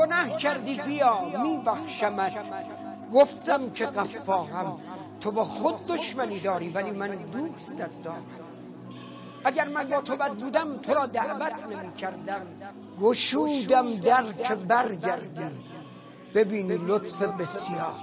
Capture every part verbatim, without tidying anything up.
گناه کردی بیا میبخشمت. گفتم که غفارم، تو با خود دشمنی داری ولی من دوستت دارم. اگر من با تو بد بودم تو را دعوت نمی کردم. گشودم در که برگردی ببینی لطف بسیار.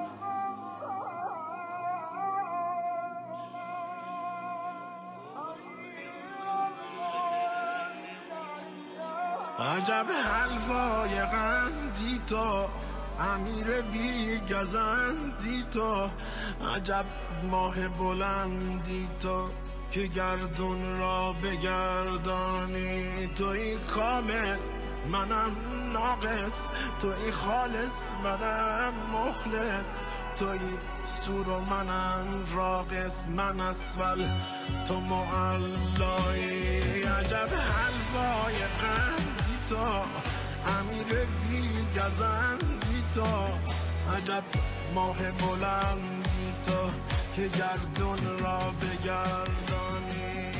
عجب حلوای قندی تو، امیر بی گزندی تو، عجب ماه بلندی تو که گردون را بگردانی. توی کامل منم ناقص، توی خالص منم مخلص، توی سور و منم راقص، من اسفل تو معلایی. عجب حلوای قندی تو، امیر بی گزندی تو، عجب ماه بلندی تو که گردون را بگردانی.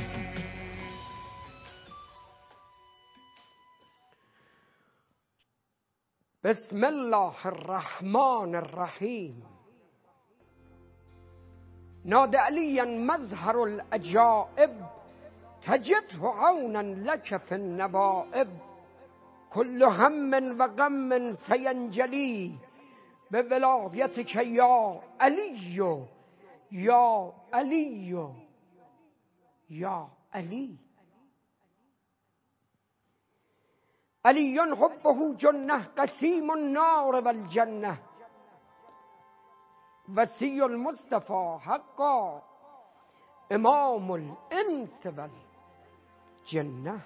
بسم الله الرحمن الرحیم. ناد علیا مظهر العجائب، تجده عونا لك في النوائب. كل هم و غم سینجلی به ولایتک یا علی یا علی یا علی. علی حبه جنه قسیم النار و الجنه، وصی المصطفى حقا امام الانس و الجنه.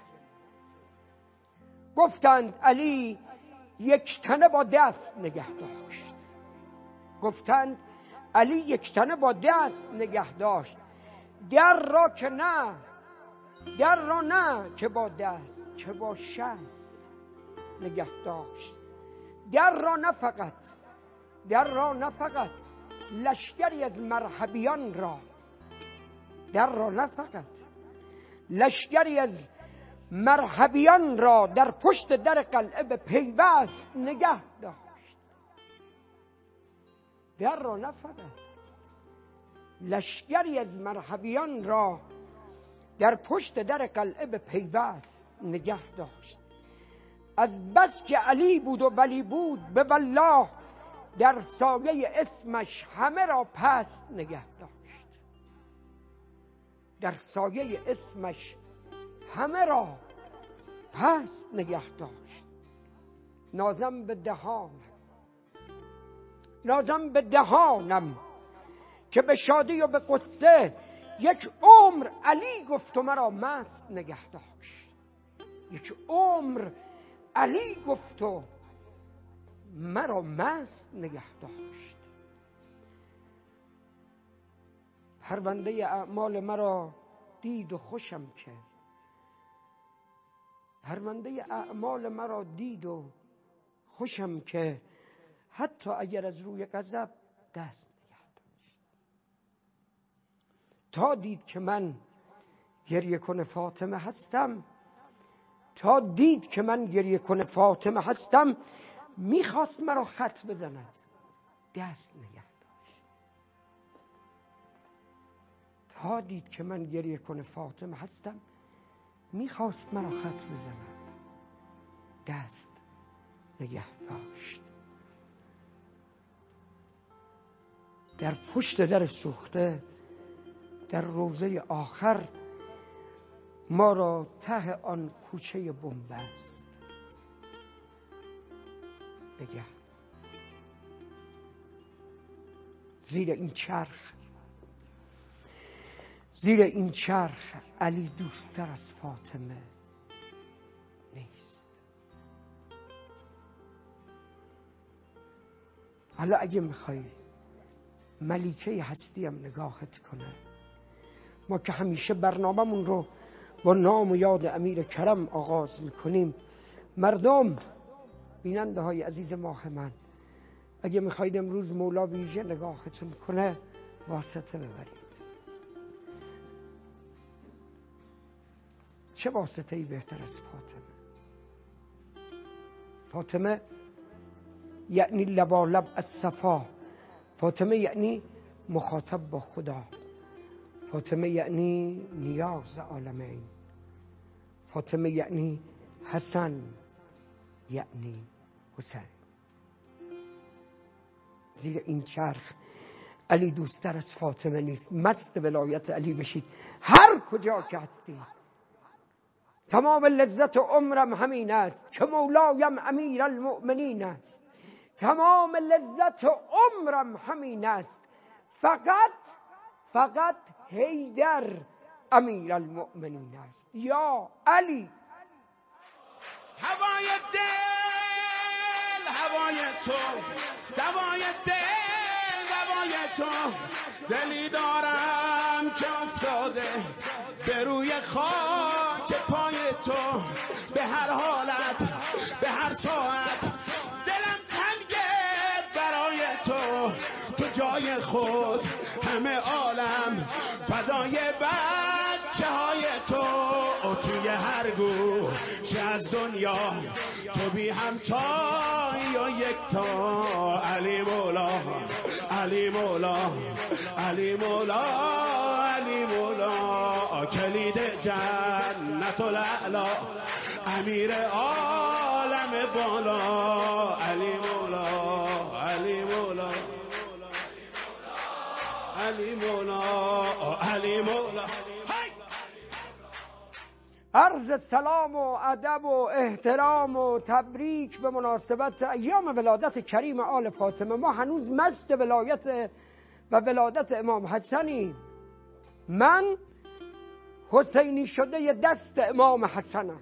گفتند علی یک تنه با دست نگه داشت. گفتند علی یک تنه با دست نگه داشت. در را که نه، در را نه که با دست، که با شست نگه داشت. در را نه فقط، در را نه فقط لشکری از مرحبیان را، در را نه فقط لشکری از مرحبیان را در پشت در قلعه به پیوست نگه داشت. در را نه فقط لشکری از مرحبیان را در پشت در قلعه به پیوست نگه داشت. از بس که علی بود و ولی بود، به والله در سایه اسمش همه را پست نگه داشت. در سایه اسمش همه را پست نگه داشت. نازم به دهانم، نازم به دهانم که به شادی و به قصه یک عمر علی گفت و مرا مست نگه داشت. یک عمر علی گفت و مرا مست نگه داشت. پرونده اعمال مرا دید و خوشم کرد. پرونده اعمال مرا دید و خوشم که حتی اگر از روی غضب دست نگه داشت. تا دید که من گریه کن فاطمه هستم، تا دید که من گریه کن فاطمه هستم، میخواست مرا خط بزند، دست نگه داشت. تا دید که من گریه کن فاطمه هستم، میخواست مرا خط بزند، دست نگه داشت. در پشت در سوخته در روزه آخر ما را ته آن کوچه بنبست نگه. زیر این چرخ، زیر این چرخ علی دوستر از فاطمه نیست. حالا اگه میخوای ملیکه هستیم نگاهت کنه، ما که همیشه برنامه‌مون رو با نام و یاد امیر کرم آغاز میکنیم، مردم بیننده های عزیز ماه من، اگه میخواید امروز مولا ویژه نگاهتون کنه، واسطه ببرید. چه واسطه‌ای بهتر از فاطمه؟ فاطمه یعنی لبالب از صفا. فاطمه یعنی مخاطب با خدا. فاطمه یعنی نیاز عالمین. فاطمه یعنی حسن، یعنی حسین. زیر این چرخ علی دوستر از فاطمه نیست. مست ولایت علی بشید هر کجا که هستید. تمام لذت عمرم همین است که مولایم امیر المؤمنین است. تمام لذت عمرم همین است فقط فقط حیدر امیر المؤمنین است. یا علی. هوای دل هوای تو، دوای دل دوای تو، دلی دارم که افتاده به روی خاک پای تو. به هر حالت به هر ساعت دلم تنگه برای تو. تو جای خود همه عالم فدای بچه های تو. توی هر گوشه از دنیا تو بی همتای و یکتا. علی مولا علی مولا علی مولا علی مولا، کلید جنت الاعلی، امیر عالم بالا. علی مولا علی مولا علی مولا علی مولا. عرض سلام و ادب و احترام و تبریک به مناسبت ایام ولادت کریم آل فاطمه. ما هنوز مست ولایت و ولادت امام حسنیم. من حسینی شده دست امام حسنم.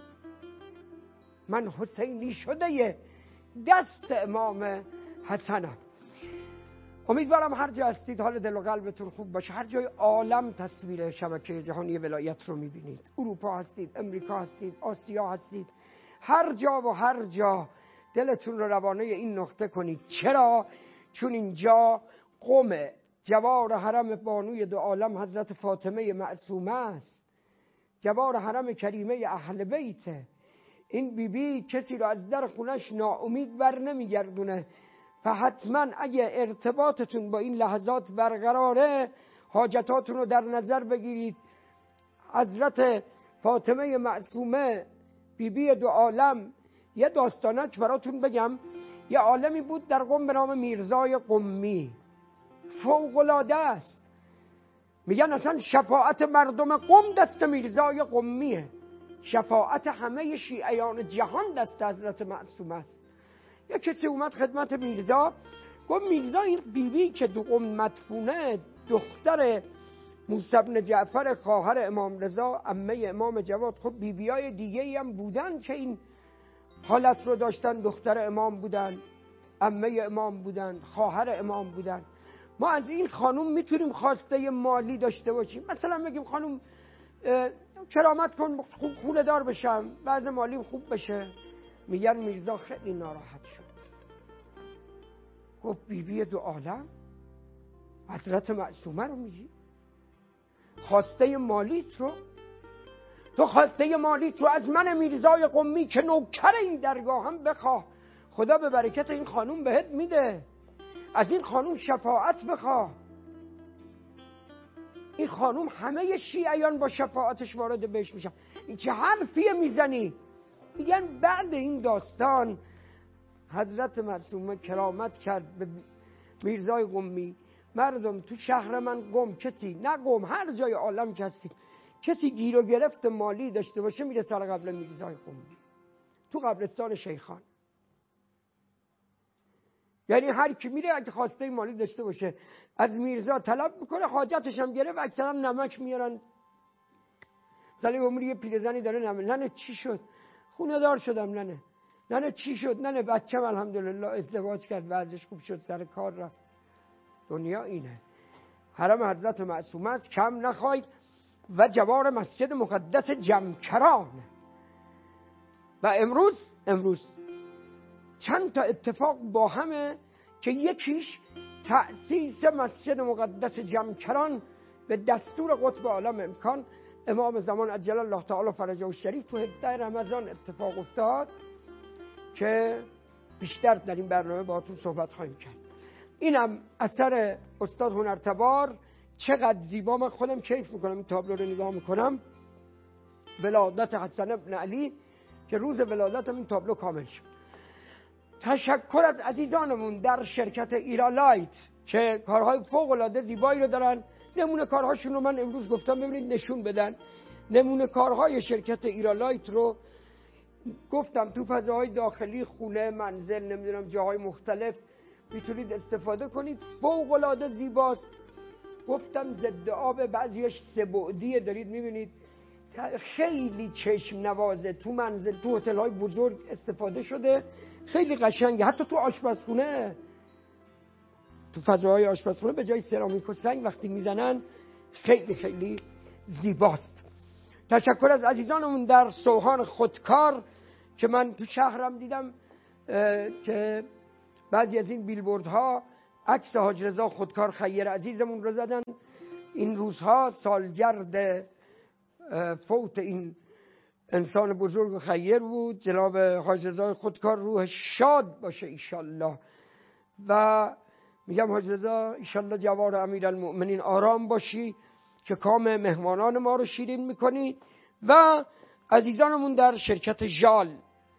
من حسینی شده دست امام حسنم. امیدوارم هر جا هستید حال دل و قلبتون خوب باشه. هر جای عالم تصویر شبکه جهانی ولایت رو میبینید. اروپا هستید، امریکا هستید، آسیا هستید، هر جا و هر جا دلتون رو روانه این نقطه کنید. چرا؟ چون اینجا قم جوار حرم بانوی دو عالم حضرت فاطمه معصومه است. جوار حرم کریمه اهل بیته. این بیبی بی کسی رو از در خونش ناامید بر نمیگردونه. و حتما اگه ارتباطتون با این لحظات برقراره حاجتاتون رو در نظر بگیرید. حضرت فاطمه معصومه بیبی بی دو عالم، یه داستانک براتون بگم. یه عالمی بود در قم به نام میرزای قمی. فوق‌العاده است. میگن اصلا شفاعت مردم قم دست میرزای قمیه. شفاعت همه شیعیان جهان دست حضرت معصومه است. یه کسی اومد خدمت میرزا، گفت میرزا این بیبی که دو قم مدفونه دختر موسی بن جعفر خواهر امام رضا عمه امام جواد. خب بیبیای دیگه هم بودن که این حالت رو داشتن. دختر امام بودن، عمه امام بودن، خواهر امام بودن. ما از این خانوم میتونیم خواسته مالی داشته باشیم. مثلا بگیم خانوم کرامت کن خونه دار بشم، بعض مالیم خوب بشه. میگن میرزا خیلی ناراحت شد. گفت بیبی دو عالم حضرت معصومه رو میگی؟ خواسته مالیت رو؟ تو خواسته مالیت رو از من میرزای قمی که نوکر این درگاه هم بخواه. خدا به برکت این خانوم بهت میده. از این خانوم شفاعت بخواه. این خانوم همه شیعیان با شفاعتش وارد بهش میشن. این چه حرفیه میزنی؟ میگن بعد این داستان حضرت معصومه کرامت کرد به میرزای قمی. مردم تو شهر من قم کسی، نه قم هر جای عالم کسی کسی گیر و گرفت مالی داشته باشه میره سر قبل میرزای قمی تو قبرستان شیخان. یعنی هر کی میره اگه خواسته مالی داشته باشه از میرزا طلب میکنه، حاجتش هم گرفت. اکثرا نمک میارن. زلی عمری پیرزنی داره نمه. ننه چی شد؟ خونه دار شدم ننه. ننه چی شد؟ ننه بچه‌م الحمدلله ازدواج کرد، وضعش خوب شد، سر کار رفت. دنیا اینه. حرم حضرت معصومه است، کم نخواید. و جوار مسجد مقدس جمکران. و امروز امروز چند تا اتفاق با همه که یکیش تأسیس مسجد مقدس جمکران به دستور قطب عالم امکان امام زمان عجل الله تعالی فرجه الشریف تو هفده رمضان اتفاق افتاد که بیشتر در این برنامه باهاتون صحبت خواهیم کرد. اینم اثر استاد هنرتبار. چقدر زیبا، من خودم کیف میکنم این تابلو رو نگاه میکنم. ولادت حسن بن علی که روز ولادتم این تابلو کامل شد. تشکر از عزیزانمون در شرکت ایرالایت که کارهای فوق العاده زیبایی رو دارن. نمونه کارهاشون رو من امروز گفتم ببینید نشون بدن. نمونه کارهای شرکت ایرالایت رو گفتم تو فضاهای داخلی، خونه، منزل، نمیدونم جاهای مختلف میتونید استفاده کنید. فوق العاده زیباست. گفتم ضد آب، بعضیش سه بعدیه، دارید میبینید خیلی چشم نوازه. تو منزل، تو هتل های بزرگ استفاده شده، خیلی قشنگه. حتی تو آشپزخونه، تو فضاهای آشپزخونه به جای سرامیک و سنگ وقتی میزنن خیلی خیلی زیباست. تشکر از عزیزانمون در سوهان خودکار که من تو شهرم دیدم که بعضی از این بیلبوردها عکس حاج رضا خودکار خیر عزیزمون رو زدن. این روزها سالگرد فوت این انسان بزرگ و خیر بود. جناب حاج رضا خودکار روح شاد باشه ایشالله. و میگم حاج رضا ایشالله جوار امیرالمؤمنین آرام باشی که کام مهمانان ما رو شیرین میکنی. و عزیزانمون در شرکت ژال،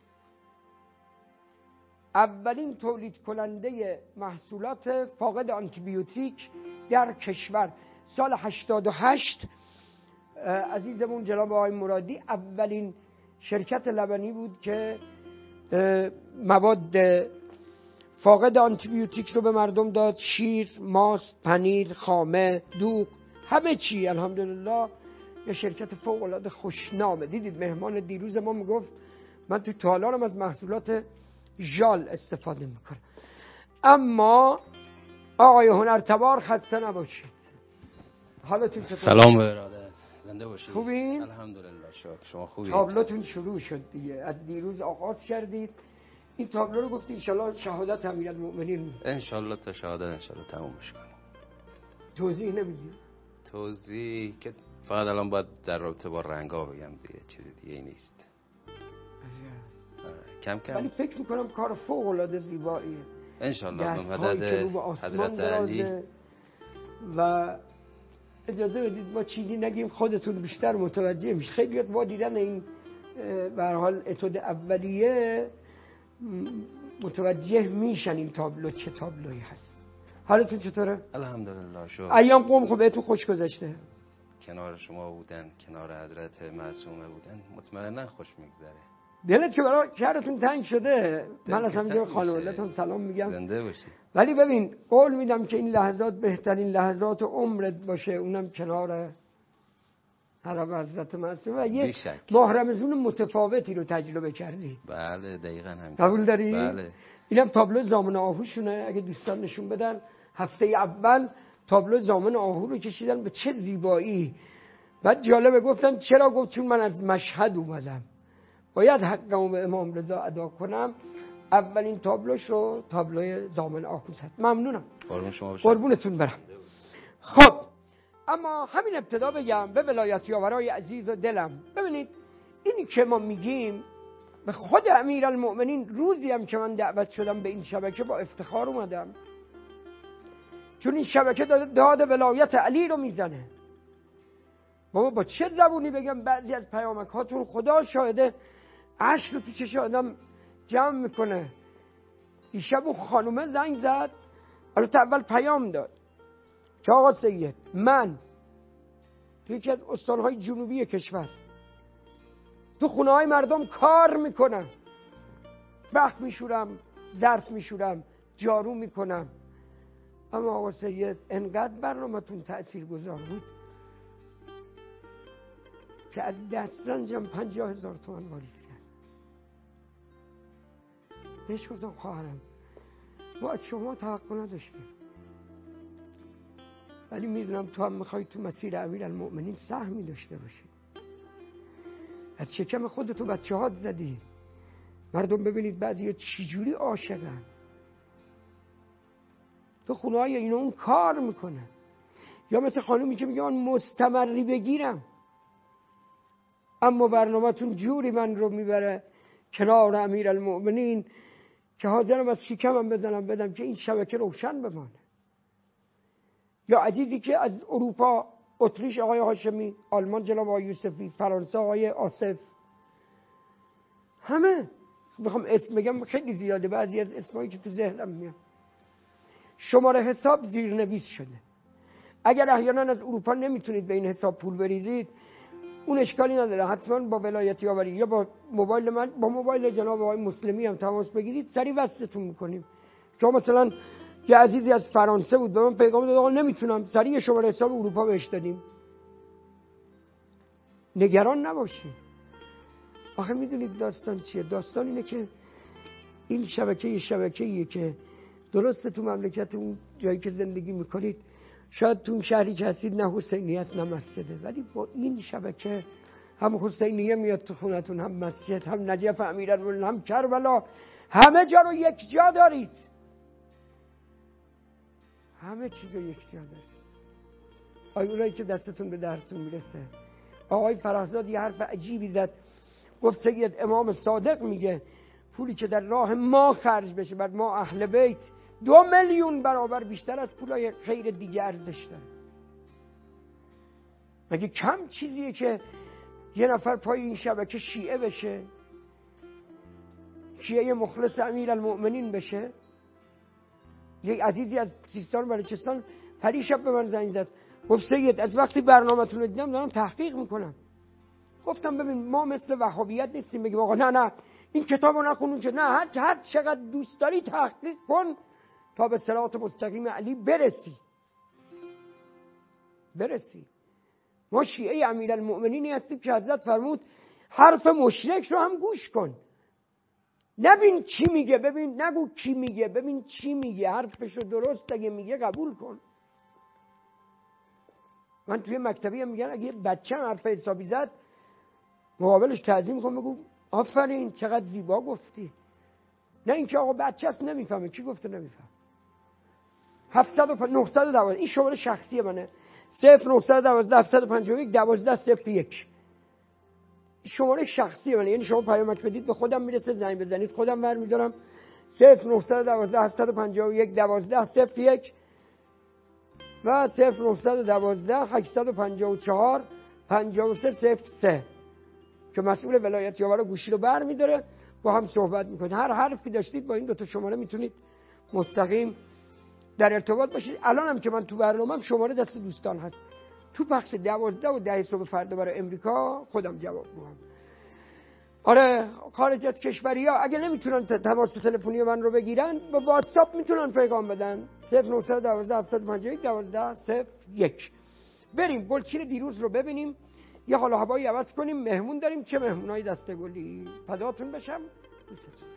اولین تولید کننده محصولات فاقد آنتیبیوتیک در کشور، سال هشتاد و هشت عزیزمون جناب آقای مرادی اولین شرکت لبنی بود که مواد فاقد آنتیبیوتیک رو به مردم داد. شیر، ماست، پنیر، خامه، دوغ، همه چی الحمدلله. یه شرکت فوق العاده خوشنامه. دیدید مهمان دیروز ما میگفت من تو تالارم از محصولات ژال استفاده میکنم. اما آقای هنرتبار خسته نباشید. حالتون چطور؟ سلام و ارادت، زنده باشید. خوبین؟ الحمدلله شکر. شما خوبید؟ تابلوتون شروع شد دیگه، از دیروز آغاز کردید. این تابلو رو گفتی انشالله شهادت امیرالمؤمنین، انشالله تا شهادت انشالله تمومش کنیم. توضیح نمیدید؟ توضیح که فقط الان باید در رابطه با رنگا بگم دیگه، چیز دیگه ای نیست. کم کم ولی فکر میکنم کار فوق العاده زیباییه انشالله به مدد حضرت علی. و اجازه بدید ما چیزی نگیم، خودتون بیشتر متوجه میشه. خیلی با دیدن این به هر حال اتود اولیه متوجه میشن این تابلو چه تابلویی هست. حالتون چطوره؟ الحمدلله شکر. ایام قوم خب بهتون خوش گذشته؟ کنار شما بودن، کنار حضرت معصومه بودن، مطمئنا خوش میگذره. دلت که برای شهرتون تنگ شده. من از همینجا خانواده‌تون سلام میگم. زنده باشید. ولی ببین قول میدم که این لحظات بهترین لحظات عمرت باشه، اونم کنار حرم حضرت معصومه و یه ماه رمضان متفاوتی رو تجربه کردی. بله دقیقاً همین. قبول داری؟ بله. اینم تابلو زامن آهوشونه، اگه دوستان نشون بدن. هفته اول تابلو زامن آهو رو کشیدن، به چه زیبایی. بعد جالبه گفتن چرا؟ گفت چون من از مشهد اومدم، باید حقمو به امام رضا ادا کنم. اولین تابلوش رو تابلوی زامن آهو زد. ممنونم. قربون شما باشم. قربونتون برم. خب اما همین ابتدا بگم به ولایت یاورای عزیز و دلم، ببینید اینی که ما میگیم به خود امیرالمؤمنین، روزی هم که من دعوت شدم به این شبکه با افتخار اومدم، چون این شبکه داد, داد ولایت علی رو میزنه. بابا با چه زبونی بگم بعضی از پیامک هاتون خدا شاهده عشق رو تو چش آدم جمع میکنه. دیشب اون خانومه زنگ زد، البته اول پیام داد که آقا سید من تو یکی از استانهای جنوبی کشور تو خونه های مردم کار میکنم، بخت میشورم، ظرف میشورم، جارو میکنم، اما آقا سید انقدر برنامه‌تون تأثیر گذار بود که از دسترنجم پنجاه هزار تومن واریز کرد. بهش گفتم خواهرم ما از شما توقع نداشتیم، ولی میدونم تو هم میخوای تو مسیر امیرالمؤمنین سهمی داشته باشی. از شکم خودتو بچه هات زدی. مردم ببینید بعضی چجوری عاشقن، تو خونه های اینو اون کار میکنه. یا مثل خانومی که میگه من مستمری بگیرم، اما برنامه‌تون جوری من رو میبره کنار امیرالمؤمنین که حاضرم از شکمم بزنم بدم که این شبکه روشن بمانه. یا عزیزی که از اروپا، اتریش آقای هاشمی، آلمان جناب آقای یوسفی، فرانسه آقای آصف، همه بخوام اسم بگم خیلی زیاده، بعضی از اسمایی که تو ذهنم میاد. شماره حساب زیرنویس شده. اگر احیانا از اروپا نمیتونید به این حساب پول بریزید، اون اشکالی نداره، حتما با ولایت یاوری یا با موبایل من، با موبایل جناب آقای مسلمی هم تماس بگیرید، سریع وصلتون میکنیم. شما مثلا یه عزیزی از فرانسه بود به من پیغام داد آقا نمیتونم، سریع شماره حساب اروپا بهش دادیم. نگران نباشید. آخه میدونید داستان چیه؟ داستان اینه که این شبکه یه شبکه‌ایه که درسته تو مملکت اون جایی که زندگی میکنید شاید تو شهری که هستید نه حسینی هست نه مسجده، ولی با این شبکه هم حسینیه میاد تو خونتون، هم مسجد، هم نجف امیرالمومنین، هم کربلا، همه جا رو یک جا دارید. همه چیز رو یک جا دارید. آی اونایی که دستتون به درتون میرسه. آقای فرهزاد یه حرف عجیبی زد، گفت سید امام صادق میگه پولی که در راه ما خرج بشه بر ما اهل بیت دو میلیون برابر بیشتر از پولای خیر دیگه ارزش داره. مگه کم چیزیه که یه نفر پای این شبکه شیعه بشه، شیعه مخلص امیرالمؤمنین بشه؟ یک عزیزی از سیستان و بلوچستان پریشب به من زنگ زد، گفت سید از وقتی برنامه‌تون رو دیدم دارم تحقیق میکنم. گفتم ببین ما مثل وهابیت نیستیم بگیم آقا نه نه این کتابو نخونون چه، نه هر هر چقدر دوست داری تحقیق کن تا به صراط مستقیم علی برسی برسی. ما شیعه امیرالمؤمنینی هستیم که حضرت فرمود حرف مشرک رو هم گوش کن، نبین چی میگه، ببین نگو کی میگه، ببین چی میگه، حرفش رو درست اگه میگه قبول کن. من توی مکتبی هم میگن اگه بچه هم حرف حسابی زد مقابلش تعظیم کن، بگو آفرین چقدر زیبا گفتی، نه اینکه آقا بچه هست نمیفهمه، کی گفته نمیفهم. هفتصد و نهصد و دوازده این شماره شخصی منه، صفر نهصد و دوازده هفتصد و پنجاه و یک دوازده صفر یک شماره شخصی منه، یعنی شما پیامک بدید به خودم میرسه، زنگ بزنید خودم برمیدارم. صفر نهصد و دوازده هفتصد و پنجاه و یک دوازده صفر یک و صفر نهصد و دوازده هشتصد و پنجاه و چهار پنجاه و سه صفر سه که مسئول ولایت یاور گوشی رو برمیداره، با هم صحبت میکنید. هر حرفی داشتید با این دو تا شماره میتونید مستقیم در ارتباط باشید. الان هم که من تو برنامه‌ام شماره دست دوستان هست، تو بخش دوازده و ده صبح فردا برای امریکا خودم جواب میدم. آره خارج از کشوری ها اگه نمیتونن تماس تلفنی من رو بگیرن با واتساپ میتونن پیغام بدن صفر نهصد و دوازده هفتصد و پنجاه و یک دوازده صفر یک. بریم گلچین دیروز رو ببینیم، یه حال و هوایی عوض کنیم. مهمون داریم، چه مهمونای دسته گلی، فداتون بشم. دوستتون.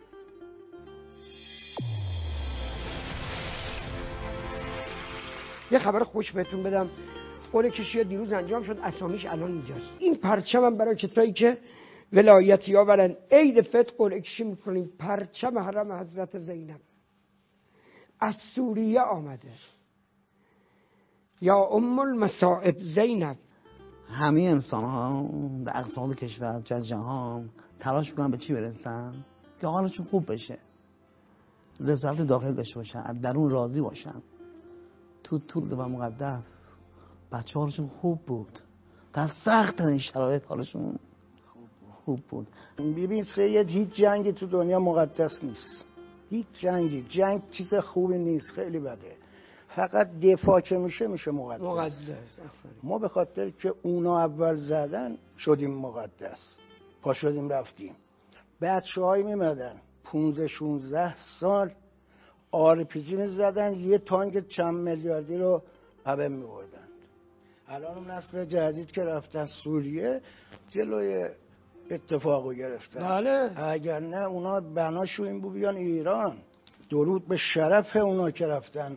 یه خبر خوش بهتون بدم، قرعه کشی دیروز انجام شد، اسامیش الان اینجاست. این پرچمم برای کسایی که ولایت یاورن عید فطر قرعه کشی میکنیم، پرچم حرم حضرت زینب از سوریه آمده. یا ام المصائب زینب. همه انسان ها در اقصاد کشور جز جهان تلاش میکنن به چی برسن؟ که حالشون خوب بشه، رضایت داخل داشته باشن، از درون راضی باشن. تو طول و مقدس بچه هاشون خوب بود، در سخت این شرایط حالشون خوب بود. ببین سید هیچ جنگی تو دنیا مقدس نیست، هیچ جنگی، جنگ چیز خوبی نیست، خیلی بده. فقط دفاع که میشه میشه مقدس. مقدس. ما به خاطر که اونا اول زدن شدیم مقدس، پا شدیم رفتیم. بچه های میمدن پونزده شونزده سال آر پی جی میزدن، یه تانک چند میلیاردی رو قبل میبردن. الان اون نسل جدید که رفتن سوریه جلوی اتفاقو گرفتن. بله. اگر نه اونا بناشو این بود بیان ایران. درود به شرف اونا که رفتن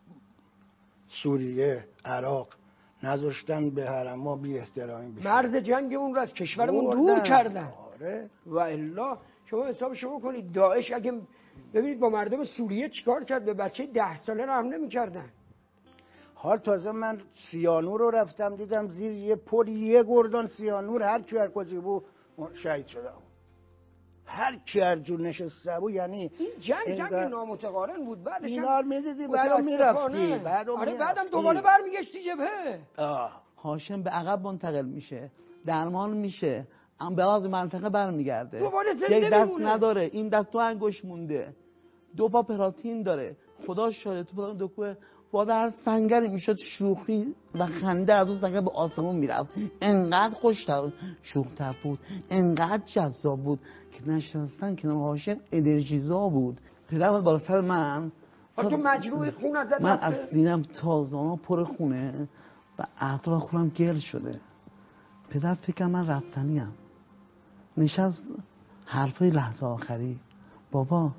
سوریه، عراق، نذاشتن به حرم ما بی احترامی بشه. مرز جنگ اون رو از کشورمون دور کردن. آره. و الا شما حساب شما کنید داعش اگه ببینید با مردم سوریه چیکار کرد، به بچه ده ساله رحم نمی‌کردن. حال تازه من سیانور رو رفتم دیدم زیر یه پل یه گردان سیانور هر کی هر کجا بود شهید شده. هر کی هر جور نشسته بود. یعنی این جنگ جنگ انگار- نامتقارن بود. بعدش اینا رو میدیدی بعدم میرفتی بعدم آره بعدم میرفتی. دوباره برمیگشتی جبهه. آه. هاشم به عقب منتقل میشه، درمان میشه، اما به از منطقه برمیگرده. دوباره زنده یک دست میمونه. نداره، این دست دو انگشت مونده، دو پا پراتین داره. خدا شاید تو پدرم دکوه با در سنگری میشد شوخی و خنده از اون سنگر به آسمون میرفت. انقدر خوشتر شوختر بود، انقدر جذاب بود که نشنستن که هاشم انرژیزا بود. پدرم بالا سر من، تو مجروح خون ازت من رفته؟ از سینم تازانا پر خونه و اطراف خونم گل شده. پدر فکر من رفتنیم. نشست حرفای لحظه آخری، بابا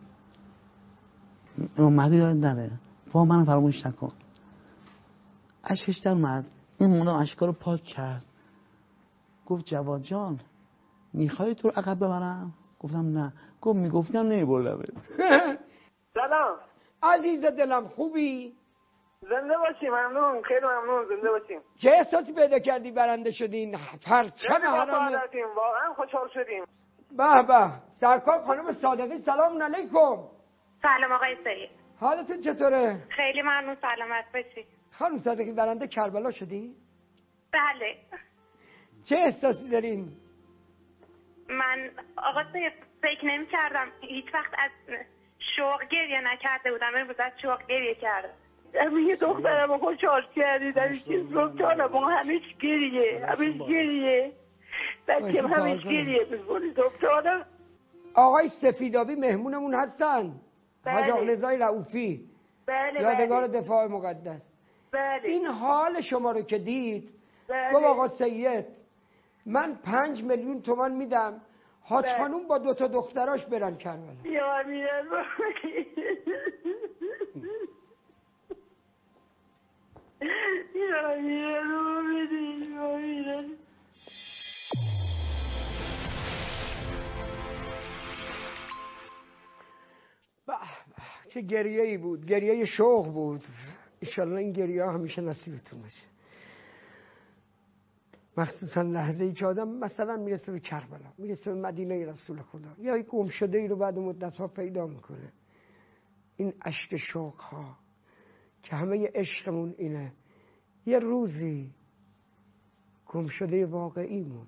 اومدی یاد نره، بابا من فراموش نکن. اشکش در اومد، این موندم اشکا رو پاک کرد. گفت جواد جان میخوای تو رو عقب ببرم؟ گفتم نه. گفت میگفتم نمیبردم. سلام عزیز دلم، خوبی؟ زنده باشیم. ممنون، خیلی ممنون. زنده باشیم. چه احساسی پیدا کردی برنده شدین؟ پرچم خیلی حرامی. خوشحالیم، واقعا خوشحال شدیم. به به. سرکار خانم صادقی سلام علیکم. سلام آقای سید. حالتون چطوره؟ خیلی ممنون، سلامت باشی. خانم صادقی برنده کربلا شدی؟ بله. چه احساسی دارین؟ من آقا سید فکر نمی کردم هیچ وقت از شوق گریه نکرده بودم. امروز از شوق گریه کردم. همین دخترم خوشحال کردید. همین چیز دکترم همیش گریه همیش گریه بچم همیش گریه میکنی دکترم. آقای سفیدابی مهمونمون هستن. بله. حاج آقا رضای رؤوفی، بله یادگار بله. دفاع مقدس. بله. این حال شما رو که دید بله. گفت آقا سید من پنج میلیون تومان میدم حاج بله. خانوم با دو تا دختراش برن کربلا. یا میرن یا میرن یا میرن. به به، چه گریه ای بود، گریه شوق بود. انشالله این گریه ها همیشه نصیبتون باشه. مخصوصا لحظه ای که آدم مثلا میرسه به کربلا، میرسه به مدینه رسول خدا، یا یک گم شده ای رو بعد مدت ها پیدا میکنه. این اشک شوق ها که همه عشقمون اینه یه روزی گم شده واقعیمون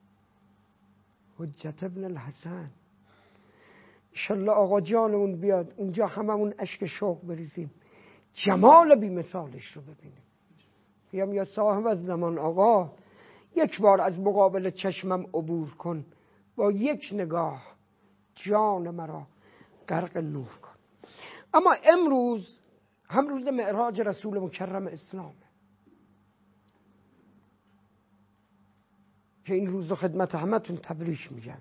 حجت ابن الحسن انشالله آقا جانمون بیاد اونجا هممون اشک شوق بریزیم، جمال بی مثالش رو ببینیم. بیام یا صاحب از زمان آقا یک بار از مقابل چشمم عبور کن، با یک نگاه جان مرا غرق نور کن. اما امروز هم روز معراج رسول مکرم اسلامه که این روز رو خدمت همتون تبریک میگم.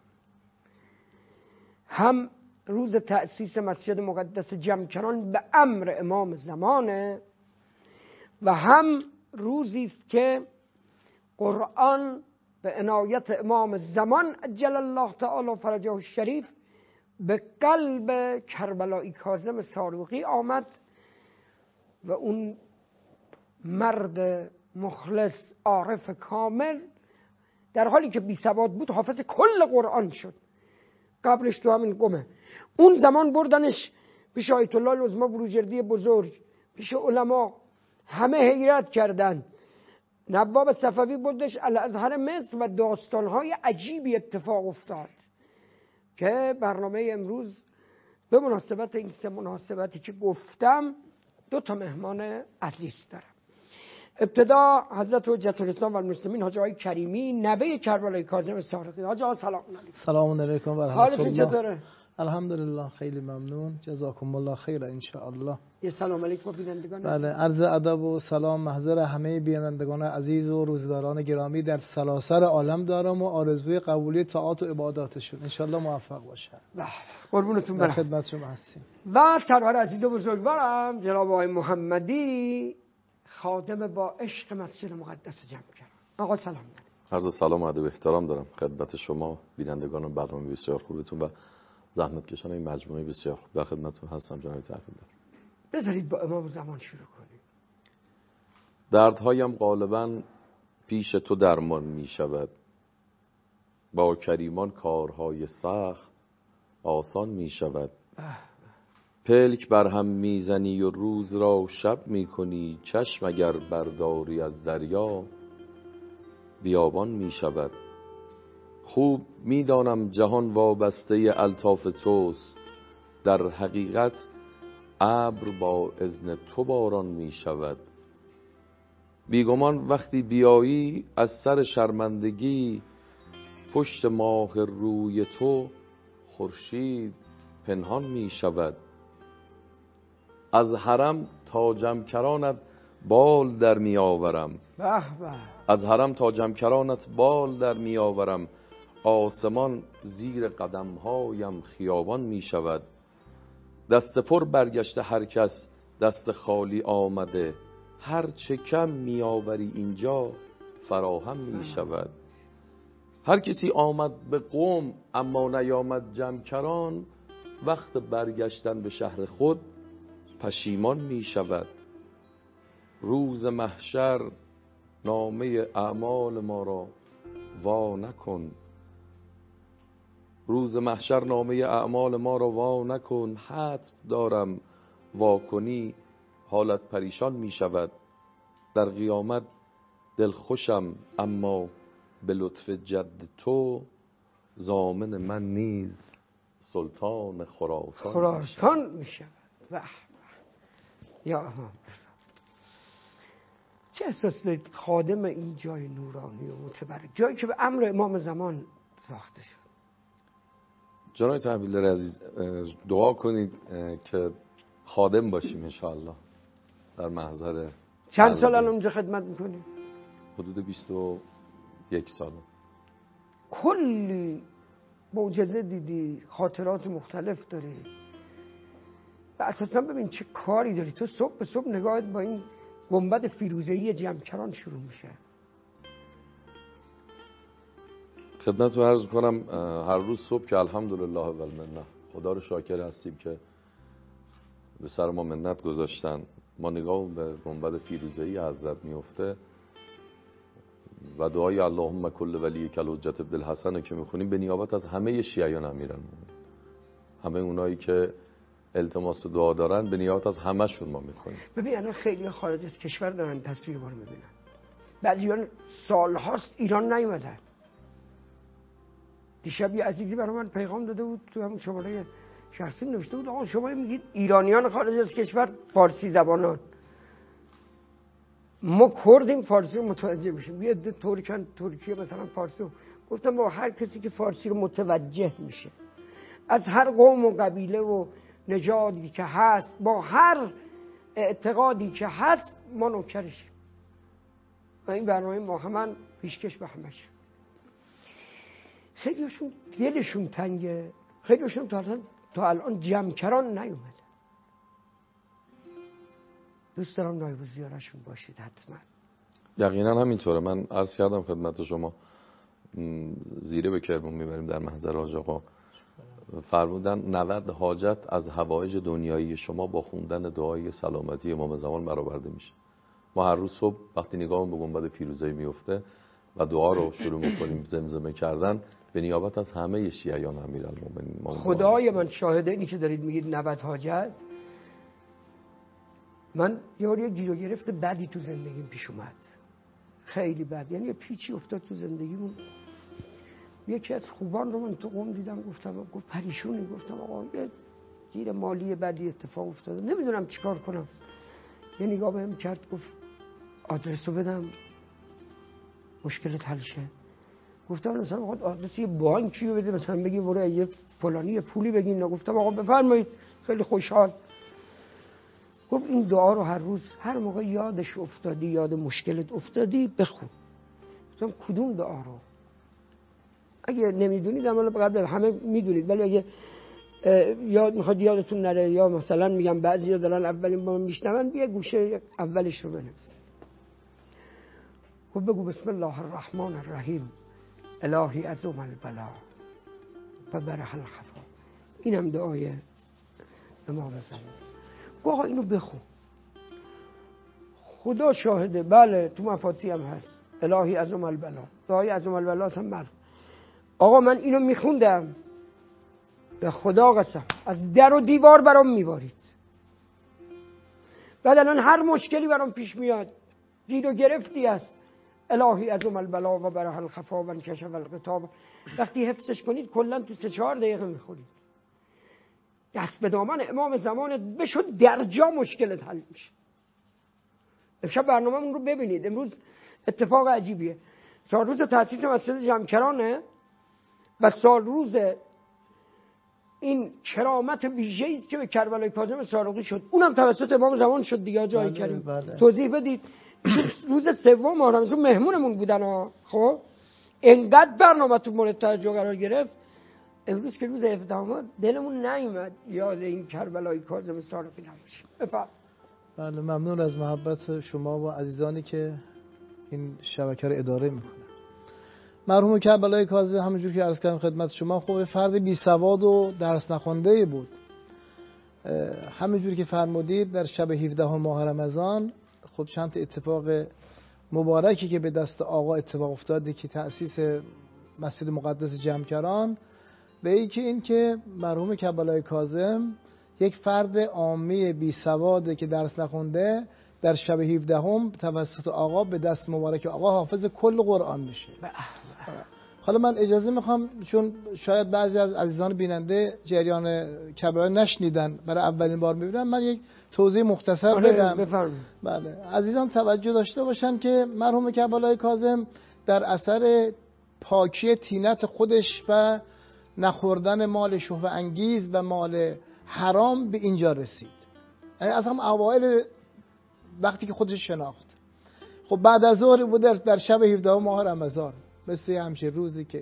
هم روز تأسیس مسجد مقدس جمکران به امر امام زمانه و هم روزی است که قرآن به عنایت امام زمان عجل الله تعالی فرجه الشریف به قلب کربلایی کاظم صاروخی آمد و اون مرد مخلص عارف کامل در حالی که بی سواد بود حافظ کل قرآن شد. قبرش تو همین قمه. اون زمان بردنش پیش آیت الله العظمی بروجردی بزرگ، پیش علما، همه حیرت کردن. نواب صفوی بردش الازهر مصر و داستانهای عجیبی اتفاق افتاد که برنامه امروز به مناسبت این سه مناسبتی که گفتم دو تا مهمان عزیز دارم. ابتدا حضرت حجت الاسلام و المسلمین حاج آقای کریمی نوه کربلایی کاظم صاروخی. حاج آقا سلام علیکم. سلام علیکم و رحمت الله. حالتون چطوره؟ الحمدلله خیلی ممنون، جزاکم الله خیر ان شاء الله. یه سلام علیکم بینندگان. بله، عرض ادب و سلام محضر همه بینندگان عزیز و روزداران گرامی در سراسر عالم دارم و آرزوی قبولی طاعات و عباداتشون ان شاء الله موفق باشن. قربونتون در برم. خدمت شما هستیم. و سرور عزیز و بزرگوارم جناب آقای محمدی، خادم با عشق مسجد مقدس جمکران. آقا سلام علیکم. عرض سلام و ادب و احترام دارم خدمت شما بینندگان برنامه بسیار خوبتون و زحمتکشان این مجموعه بسیار خوب. در خدمتتون هستم جناب طرفدار. بذارید با امام زمان شروع کنیم. دردهایم غالباً پیش تو درمان می شود، با کریمان کارهای سخت آسان می شود. پلک بر هم میزنی و روز را شب میکنی، چشم اگر برداری از دریا بیابان می شود. خوب میدانم جهان وابسته الطاف توست، در حقیقت ابر با اذن تو باران می شود. بیگمان وقتی بیایی از سر شرمندگی، پشت ماه روی تو خورشید پنهان می شود. از حرم تا جمکرانت بال در می آورم، از حرم تا جمکرانت بال در می آورم. آسمان زیر قدمهایم خیابان می شود. دست پر برگشته هر کس دست خالی آمده، هر چه کم می آوری اینجا فراهم می شود. هر کسی آمد به قوم اما نیامد جمکران، وقت برگشتن به شهر خود پشیمان می شود. روز محشر نامه اعمال ما را وا نکن، روز محشر نامه اعمال ما را وا نکن. حتم دارم وا کنی حالت پریشان می شود. در قیامت دل خوشم اما به لطف جد تو، ضامن من نیز سلطان خراسان خراسان می شود. وح یا امام چه احساس دارید خادم این جای نورانی و متبرک، جایی که به امر امام زمان ساخته شد؟ جناب تحویلدار عزیز دعا کنید که خادم باشیم انشاءالله در محضر. چند سال الان اونجا خدمت میکنید؟ حدود بیست و یک سال. کلی معجزه دیدی، خاطرات مختلف داری و اساسا ببین چه کاری داری تو. صبح به صبح نگاهت با این گنبد فیروزه‌ای جمکران شروع میشه. خدمت رو عرض کنم هر روز صبح که الحمدلله و المنه خدا رو شاکر هستیم که به سر ما منت گذاشتن، ما نگاه به گنبد فیروزه‌ای حضرت میفته و دعای اللهم کل ولی کل حجت عبدالحسن که میخونیم به نیابت از همه شیعیان امیرن، همه اونایی که التماس دعا دارن به نیابت از همه شون ما میخونیم. ببین الان خیلی خارج از کشور دارن تصویر ما رو میبینن، بعضیان سالهاست ایران نیومدن. دیشب یه عزیزی برای من پیغام داده بود تو همون شماره شخصی نوشته بود آقا شما میگید ایرانیان خارج از کشور فارسی زبانان، ما کردیم فارسی رو متوجه بشیم. یه عده ترکن ترکیه مثلا فارسی رو. گفتم با هر کسی که فارسی رو متوجه میشه از هر قوم و قبیله و نژادی که هست، با هر اعتقادی که هست، ما نوکرشیم و این برنامه ما همه پیشکش به همش. خیلیشون دلشون تنگه، خیلیشون تا الان تا الان جمکران نیومده. دوست دارم نایب زیارتشون باشید حتما. یقینا همینطوره. من عرض کردم خدمت شما زیره به کرمون میبریم در محضر حاج آقا، فرمودن نود حاجت از حوایج دنیایی شما با خوندن دعای سلامتی امام زمان برآورده میشه. ما هر روز صبح وقتی نگاهمون به گنبد فیروزه‌ای میفته و دعا رو شروع میکنیم زمزمه کردن به نیابت از همه شیعیان امیرالمومنین. خدای من شاهده اینی که دارید میگید نود حاجت. من یه بار یه گیر و گرفت بدی تو زندگیم پیش اومد، خیلی بد، یعنی یه پیچی افتاد تو زندگیمون. یکی از خوبان رو من تو قم دیدم، گفتم گفت پریشونی، گفتم آقا یه گیر مالی بدی اتفاق افتاده نمیدونم چیکار کنم. یه نگاه بهم کرد گفت آدرس رو بدم مشکلت حل شه. گفتم مثلا آقا آدرس یه بانکی رو بده، مثلا بگی برو یه فلانی یه پولی بگین. گفتم آقا بفرمایید، خیلی خوشحال. گفت این دعا رو هر روز هر موقع یادش افتادی، یاد مشکلت افتادی بخون. گفتم کدوم دعا رو؟ اگه نمیدونید عملا قبل همه میدونید، ولی اگه یاد میخواد یادتون نره یا مثلا میگم بعضیا دارن اولین بار میشنون، بیا گوشه اولش رو بنویس. خب بگو بسم الله الرحمن الرحیم الهی عظم البلا و برح الخفا. اینم دعای امام زمان. گو آقا اینو بخون، خدا شاهده. بله تو مفاتی هم هست الهی عظم البلا، دعای عظم البلا هم مرد. آقا من اینو میخوندم به خدا قسم از در و دیوار برام میبارید. بعد الان هر مشکلی برام پیش میاد گیر و گرفتی است. الهی عظم البلا و برح الخفا و انکشف الغطا. وقتی حفظش کنید کلا تو سه چهار دقیقه میخورید. دست به دامن امام زمانت بشد در جا مشکلت حل میشه. امشب برنامه‌مون رو ببینید. امروز اتفاق عجیبیه. سال روز تأسیس مسجد جمکرانه و سال روز این کرامت ویژه‌ای است که به کربلای کاظم سارقی شد. اونم توسط امام زمان شد دیگه. جای کریم بله. توضیح بدید. روز سوم ماه رمضان مهمونمون بودن ها. خب انقدر برنامه تو مورد توجه قرار گرفت امروز که روز هفدهم دلمون نیومد یاد این کربلای کاظم سارقی نباشیم. بفرمایید. بله ممنون از محبت شما و عزیزانی که این شبکه رو اداره میکنه. مرحوم کربلای کاظم همونجور که عرض کردم خدمت شما خب فرد بی سواد و درس نخونده بود. همونجور که فرمودید در شب هفدهم ماه رمضان خب چند اتفاق مبارکی که به دست آقا اتفاق افتاده که تأسیس مسجد مقدس جمکران به این که این که مرحوم کربلای کاظم یک فرد عامی بی سواده که درس نخونده در شب هفدهم توسط آقا به دست مبارک آقا حافظ کل قرآن میشه. حالا من اجازه میخوام چون شاید بعضی از عزیزان بیننده جریان کربلای نشنیدن برای اولین بار میبینن من یک توضیح مختصر بدم. بفرمایید. بله عزیزان توجه داشته باشن که مرحوم کربلای کاظم در اثر پاکی طینت خودش و نخوردن مال شبهه انگیز و مال حرام به اینجا رسید. یعنی از هم اوایل وقتی که خودش شناخت. خب بعد از ظهر بود در شب هفدهم ماه رمضان مثل همچین روزی که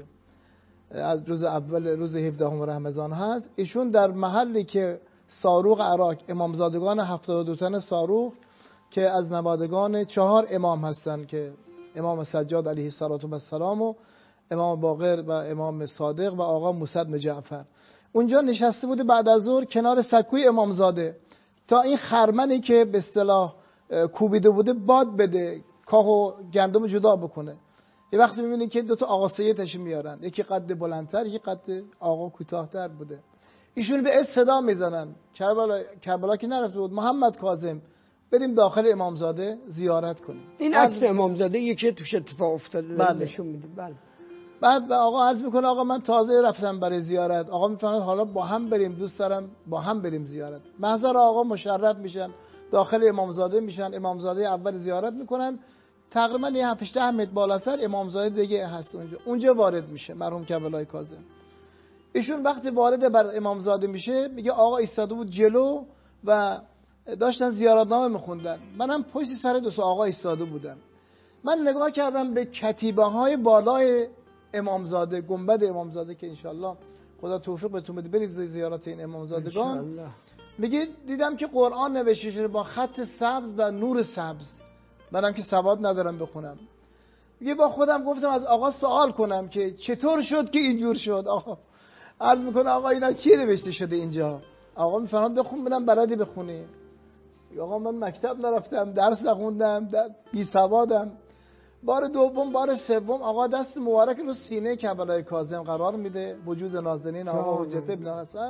از روز اول روز هفدهم رمضان هست ایشون در محلی که صاروخ عراق امامزادگان هفتاد و دو تن صاروخ که از نوادگان چهار امام هستن که امام سجاد علیه السلام و امام باقر و امام صادق و آقا موسی بن جعفر اونجا نشسته بوده بعد از ظهر کنار سکوی امامزاده تا این خرمنی که به اصطلاح کوبیده بوده باد بده کاه و گندم جدا بکنه. یه وقتی می‌بینید که دو تا آقا سیدش میارن یکی قد بلندتر یکی قد آقا کوتاه‌تر بوده. ایشون به اس صدا میزنن کربلا کربلا که نرفته بود محمد کاظم بریم داخل امامزاده زیارت کنیم. این عکس امامزاده یکی توش اتفاق افتاده بله. نشون میده. بله. بعد به آقا عرض میکنه آقا من تازه رفتم برای زیارت. آقا میفرماید حالا با هم بریم دوست دارم با هم بریم زیارت. محضر آقا مشرف میشن داخل امامزاده میشن امامزاده اول زیارت میکنن تقریبا یه هفت ده متر بالاتر امامزاده دیگه هست اونجا اونجا وارد میشه مرحوم کربلای کاظم. ایشون وقتی وارد بر امامزاده میشه میگه آقا ایستاده بود جلو و داشتن زیارتنامه میخوندن منم پشت سر دو تا آقا ایستاده بودم. من نگاه کردم به کتیبه های بالای امامزاده گنبد امامزاده که انشالله خدا توفیق بهتون بده برید به زیارت این امامزادگان. میگه دیدم که قرآن نوشته شده با خط سبز و نور سبز. منم که سواد ندارم بخونم. میگه با خودم گفتم از آقا سوال کنم که چطور شد که اینجور شد. آقا عرض میکنه آقا اینا چی نوشته شده اینجا؟ آقا میفرماد بخون ببینم بلدی بخونی. آقا من مکتب نرفتم درس نخوندم بی سوادم. بار دوم بار سوم آقا دست مبارک رو سینه کربلای کاظم قرار میده وجود نازنین آقا حجت ابن حسن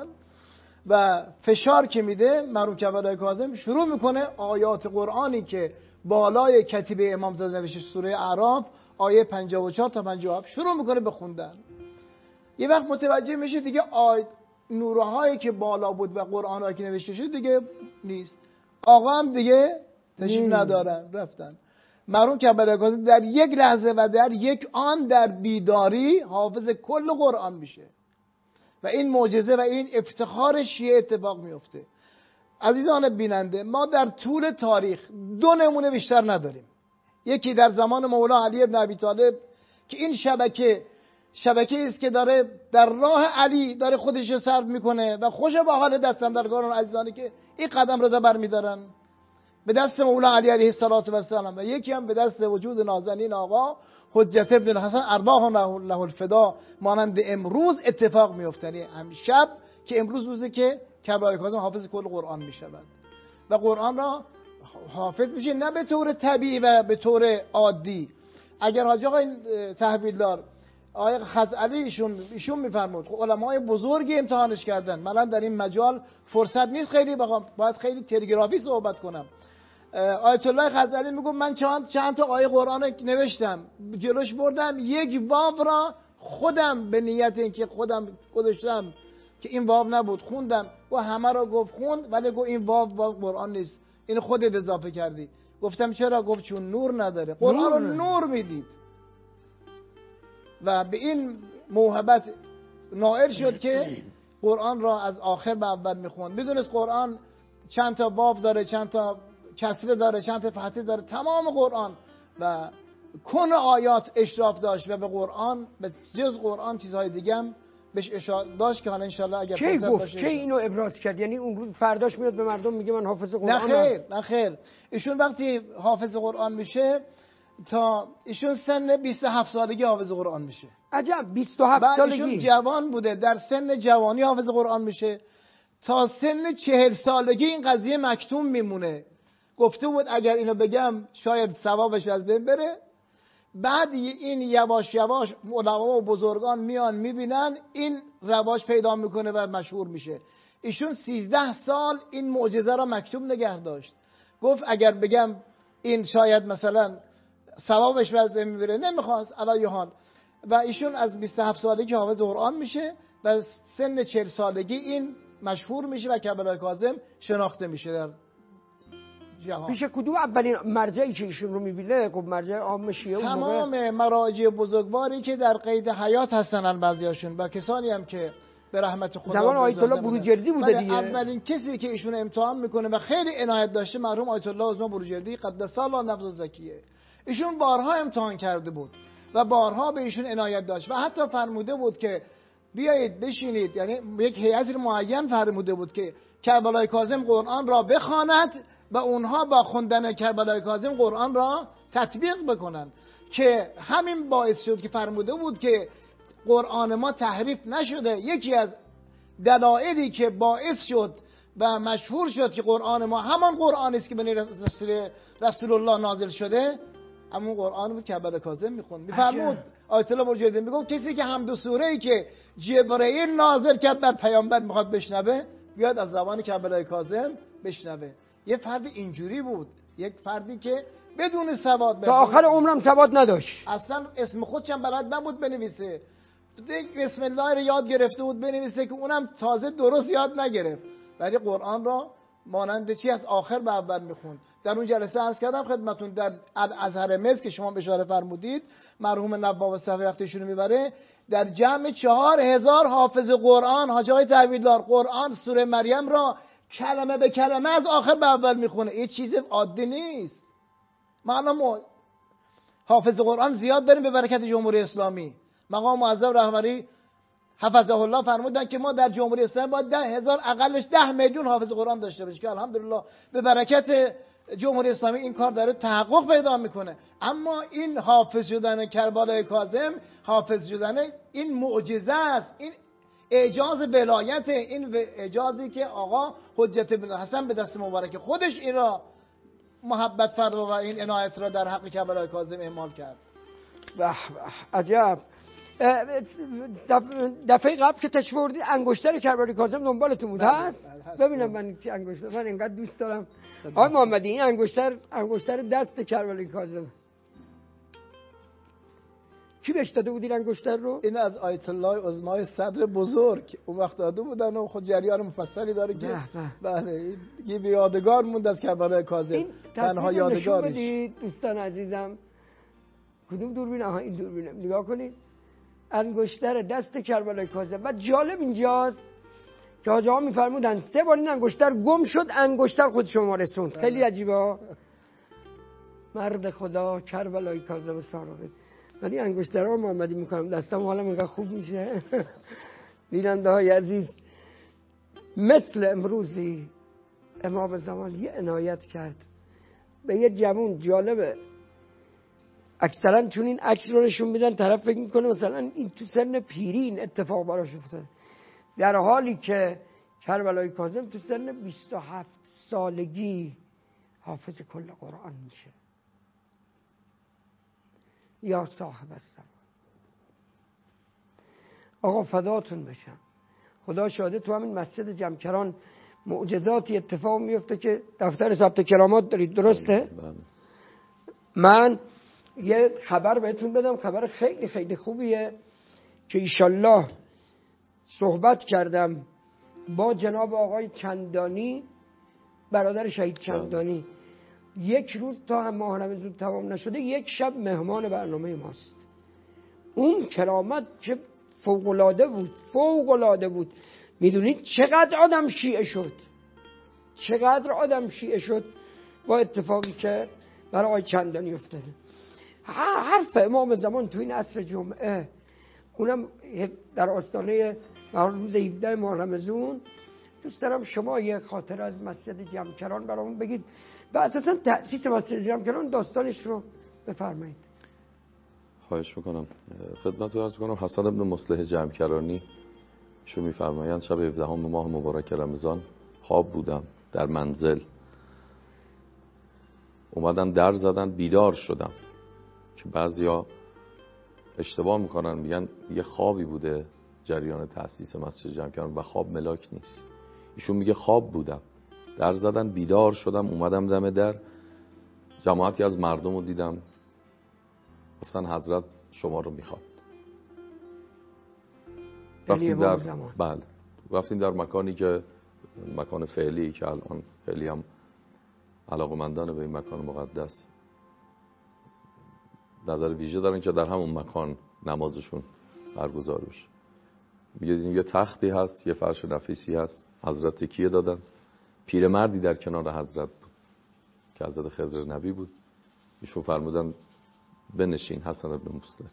و فشار که میده مرحوم کربلای کاظم شروع میکنه آیات قرآنی که بالای کتیبه امامزاده نوشته سوره اعراف آیه پنجاه و چهار تا پنجاه و هفت شروع میکنه به خوندن. یه وقت متوجه میشه دیگه آی نورهایی که بالا بود و قرآنایی که نوشته شده دیگه نیست. آقا هم دیگه تشریف ندارن رفتن. مرحوم کربلای کاظم در یک لحظه و در یک آن در بیداری حافظ کل قرآن میشه و این معجزه و این افتخار شیعه اتفاق میفته. عزیزان بیننده ما در طول تاریخ دو نمونه بیشتر نداریم. یکی در زمان مولا علی ابن ابی طالب که این شبکه شبکه است که داره در راه علی داره خودش رو صرف میکنه و خوش به حال دستندرگان عزیزانی که این قدم رو بر میدارن به دست مولا علی علیه السلام و یکی هم به دست وجود نازنین آقا حجت ابن حسن ارواح له الفدا مانند امروز اتفاق میفته. هم شب که امروز روزه که کربلای کاظم حافظ کل قرآن میشود و قرآن را حافظ میشه نه به طور طبیعی و به طور عادی. اگر حاج آقا این تحویل دار آقای خزعلی ایشون ایشون میفرمود علمای بزرگی امتحانش کردن. من در این مجال فرصت نیست خیلی بخوام، باید خیلی تلگرافی صحبت کنم. آیت الله خزعلی میگه من چند چند تا آیه قرآن نوشتم، جلوش بردم، یک واو را خودم به نیت اینکه خودم گذاشتم که این واو نبود خوندم و همه را گفت خوند، ولی گفت این واو واو قرآن نیست، این خودت اضافه کردی. گفتم چرا؟ گفت چون نور نداره. قرآن رو نور میدید و به این موهبت نائل شد که قرآن را از آخر به اول میخوند. میدونست قرآن چند تا واو داره، چند تا کسره داره، چند تا فتحه داره، تمام قرآن و کن آیات اشراف داشت و به قرآن به جز قرآن چیزهای دیگه هم بهش اشاره داشت که حالا انشالله اگر کی گفت باشه کی اینو ابراز کرد؟ یعنی اون روز فرداش میاد به مردم میگه من حافظ قرآن؟ نه خیر نه خیر، ایشون وقتی حافظ قرآن میشه تا ایشون سن بیست و هفت سالگی حافظ قرآن میشه. عجب، بیست و هفت سالگی. ایشون جوان بوده، در سن جوانی حافظ قرآن میشه، تا سن چهل سالگی این قضیه مکتوم میمونه. گفته بود اگر اینو بگم شاید ثوابش از بین بره. بعد این یواش یواش علما و بزرگان میان میبینن این رواج پیدا میکنه و مشهور میشه. ایشون سیزده سال این معجزه را مکتوب نگه داشت. گفت اگر بگم این شاید مثلا ثوابش از بین میبره، نمیخواست علایه حال. و ایشون از بیست و هفت سالگی حافظ قرآن میشه و سن چهل سالگی این مشهور میشه و کربلای کاظم شناخته میشه در جهان. پیش کدوم اولین مرجعی که ایشون رو میبینه؟ خب مرجع عام شیعه اون موقع تمام مراجع بزرگواری که در قید حیات هستن بعضیاشون و کسانی هم که به رحمت خدا زمان آیت الله بروجردی بوده دیگه. اولین کسی که ایشون امتحان میکنه و خیلی عنایت داشته مرحوم آیت الله عظما بروجردی قدس الله نبض الزکیه. ایشون بارها امتحان کرده بود و بارها به ایشون عنایت داشت و حتی فرموده بود که بیایید بشینید، یعنی یک هیئت معین فرموده بود که کربلای کاظم قرآن را بخواند و اونها با خوندن کربلای کاظم قرآن را تطبیق بکنن، که همین باعث شد که فرموده بود که قرآن ما تحریف نشده. یکی از دلایلی که باعث شد و مشهور شد که قرآن ما همان قرآنی است که به رسول رسول الله نازل شده، همون قرآن بود که کربلای کاظم میخوند. میفرمود آیت الله بروجردی میگفت کسی که هم دو سوره‌ای که جبرئیل نازل کرد بر پیامبر میخواد بشنوه، بیاد از زبان کربلای کاظم بشنوه. یه فرد اینجوری بود، یک فردی که بدون سواد تا آخر عمرم سواد نداشت، اصلا اسم خودش هم بلد نبود بنویسه. بسم الله رو یاد گرفته بود بنویسه که اونم تازه درست یاد نگرفت، ولی قرآن را مانند چی از آخر به اول میخوند. در اون جلسه عرض کردم خدمتون در الازهر مصر که شما اشاره فرمودید، مرحوم نواب صفی وقتی ایشونو میبره، در جمع چهار هزار حافظ قرآن، حاجی های تحویلدار، قرآن سوره مریم را کلمه به کلمه از آخر به اول میخونه. این چیز عادی نیست. ما حافظ قرآن زیاد داریم به برکت جمهوری اسلامی. مقام معظم رهبری حفظه الله فرمودن که ما در جمهوری اسلامی باید ده هزار اقلش ده میلیون حافظ قرآن داشته باشیم که الحمدلله به برکت جمهوری اسلامی این کار داره تحقق پیدا میکنه. اما این حافظ شدن کربلای کاظم، حافظ شدن این معجزه است، این اعجاز ولایت، این اعجازی که آقا حجت بن حسن به دست مبارک خودش این را محبت فرما و این عنایت را در حق کربلای کاظم اعمال کرد. به عجب. دفعه قبل که تشریف آوردید انگشتر کربلای کاظم دنبالتون بود هست؟ ببینم من انگشتر، من اینقدر دوست دارم. آقای محمدی این انگشتر انگشتر دست کربلای کاظم کی بهش داده بود این انگشتر رو؟ این از آیت الله عظمای صدر بزرگ اون وقت داده بودن و خود جریان مفصلی داره که بله یه یادگار موند از کربلای کاظم. تنها یادگارش. دوستان عزیزم کدوم دوربین؟ آها این دوربینه. نگاه کنید انگشتر دست کربلای کاظم. و جالب اینجاست که حاجی ها میفرمودن سه بار این انگشتر گم شد، انگشتر خود شما رسوند. خیلی عجیبه. مرد خدا کربلای کاظم سارقه. ولی انگشترها محمدی میکنم دستم حالا اینقدر خوب میشه. بیننده های عزیز، مثل امروزی امام زمان یه عنایت کرد به یه جوون. جالبه اکثرا چون این عکس رو نشون میدن طرف فکر میکنه مثلا این تو سن پیری این اتفاق براش افتاده، در حالی که کربلای کاظم تو سن بیست و هفت سالگی حافظ کل قرآن میشه. یا صاحب الزمان. آقا فداتون بشم. خدا شاهده تو همین مسجد جمکران معجزاتی اتفاق میفته که دفتر ثبت کرامات دارید، درسته؟ من یه خبر بهتون بدم، خبر خیلی خیلی خوبیه که ایشالله صحبت کردم با جناب آقای چندانی، برادر شهید چندانی. یک روز تا ماه رمضان تمام نشده یک شب مهمان برنامه ماست. اون کرامت که فوق‌العاده بود، فوق‌العاده بود. میدونید چقدر آدم شیعه شد، چقدر آدم شیعه شد با اتفاقی که برای آقای چندانی افتاده. حرف امام زمان تو این عصر جمعه، اونم در آستانه روز هفدهم ماه رمضان، دوست دارم شما یک خاطر از مسجد جمکران برامون بگید و اساسا تأسیس مسجد جمکران داستانش رو بفرمایید. خواهش میکنم. خدمت عرض کنم حسن ابن مصلح جمکرانی شو میفرمایند شب هفدهم ماه مبارک رمضان خواب بودم در منزل، اومدن در زدن، بیدار شدم. که بعضیا اشتباه میکنن میگن یه خوابی بوده جریان تأسیس مسجد جمکران و خواب ملاک نیست. ایشون میگه خواب بودم، در زدن، بیدار شدم، اومدم دم در، جماعتی از مردم رو دیدم، گفتن حضرت شما رو میخواد. رفتیم در بله رفتیم در مکانی که مکان فعلی که الان خیلی هم علاقمندان به این مکان مقدس نظر ویژه دارن که در همون مکان نمازشون برگزار بشه. میگه یه تختی هست، یه فرش نفیسی هست، حضرت تکیه دادن، پیرمردی در کنار حضرت بود که حضرت خضر نبی بود. ایشون فرمودن بنشین حسن ابن مصلح.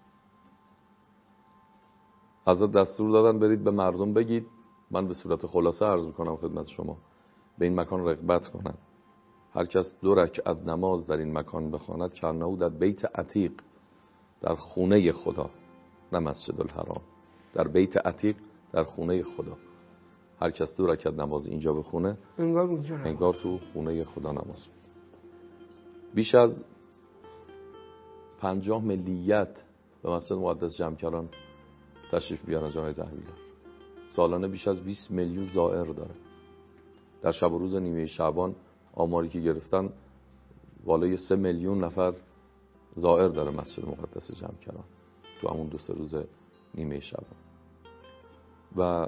حضرت دستور دادن برید به مردم بگید، من به صورت خلاصه عرض میکنم خدمت شما، به این مکان رغبت کنن. هر کس دو رکعت نماز در این مکان بخواند کانه در بیت عتیق، در خونه خدا، نه مسجد الحرام، در بیت عتیق، در خونه خدا. هر کس دو رکعت نماز اینجا بخونه انگار اونجا نماز. انگار تو خونه خدا نماز. بیش از پنجاه ملیت به مسجد مقدس جمکران تشریف بیارن جناب تحویلدار. سالانه بیش از بیست میلیون زائر داره. در شب و روز نیمه شعبان آماری که گرفتن بالای سه میلیون نفر زائر داره مسجد مقدس جمکران تو همون دو سه روز نیمه شعبان. و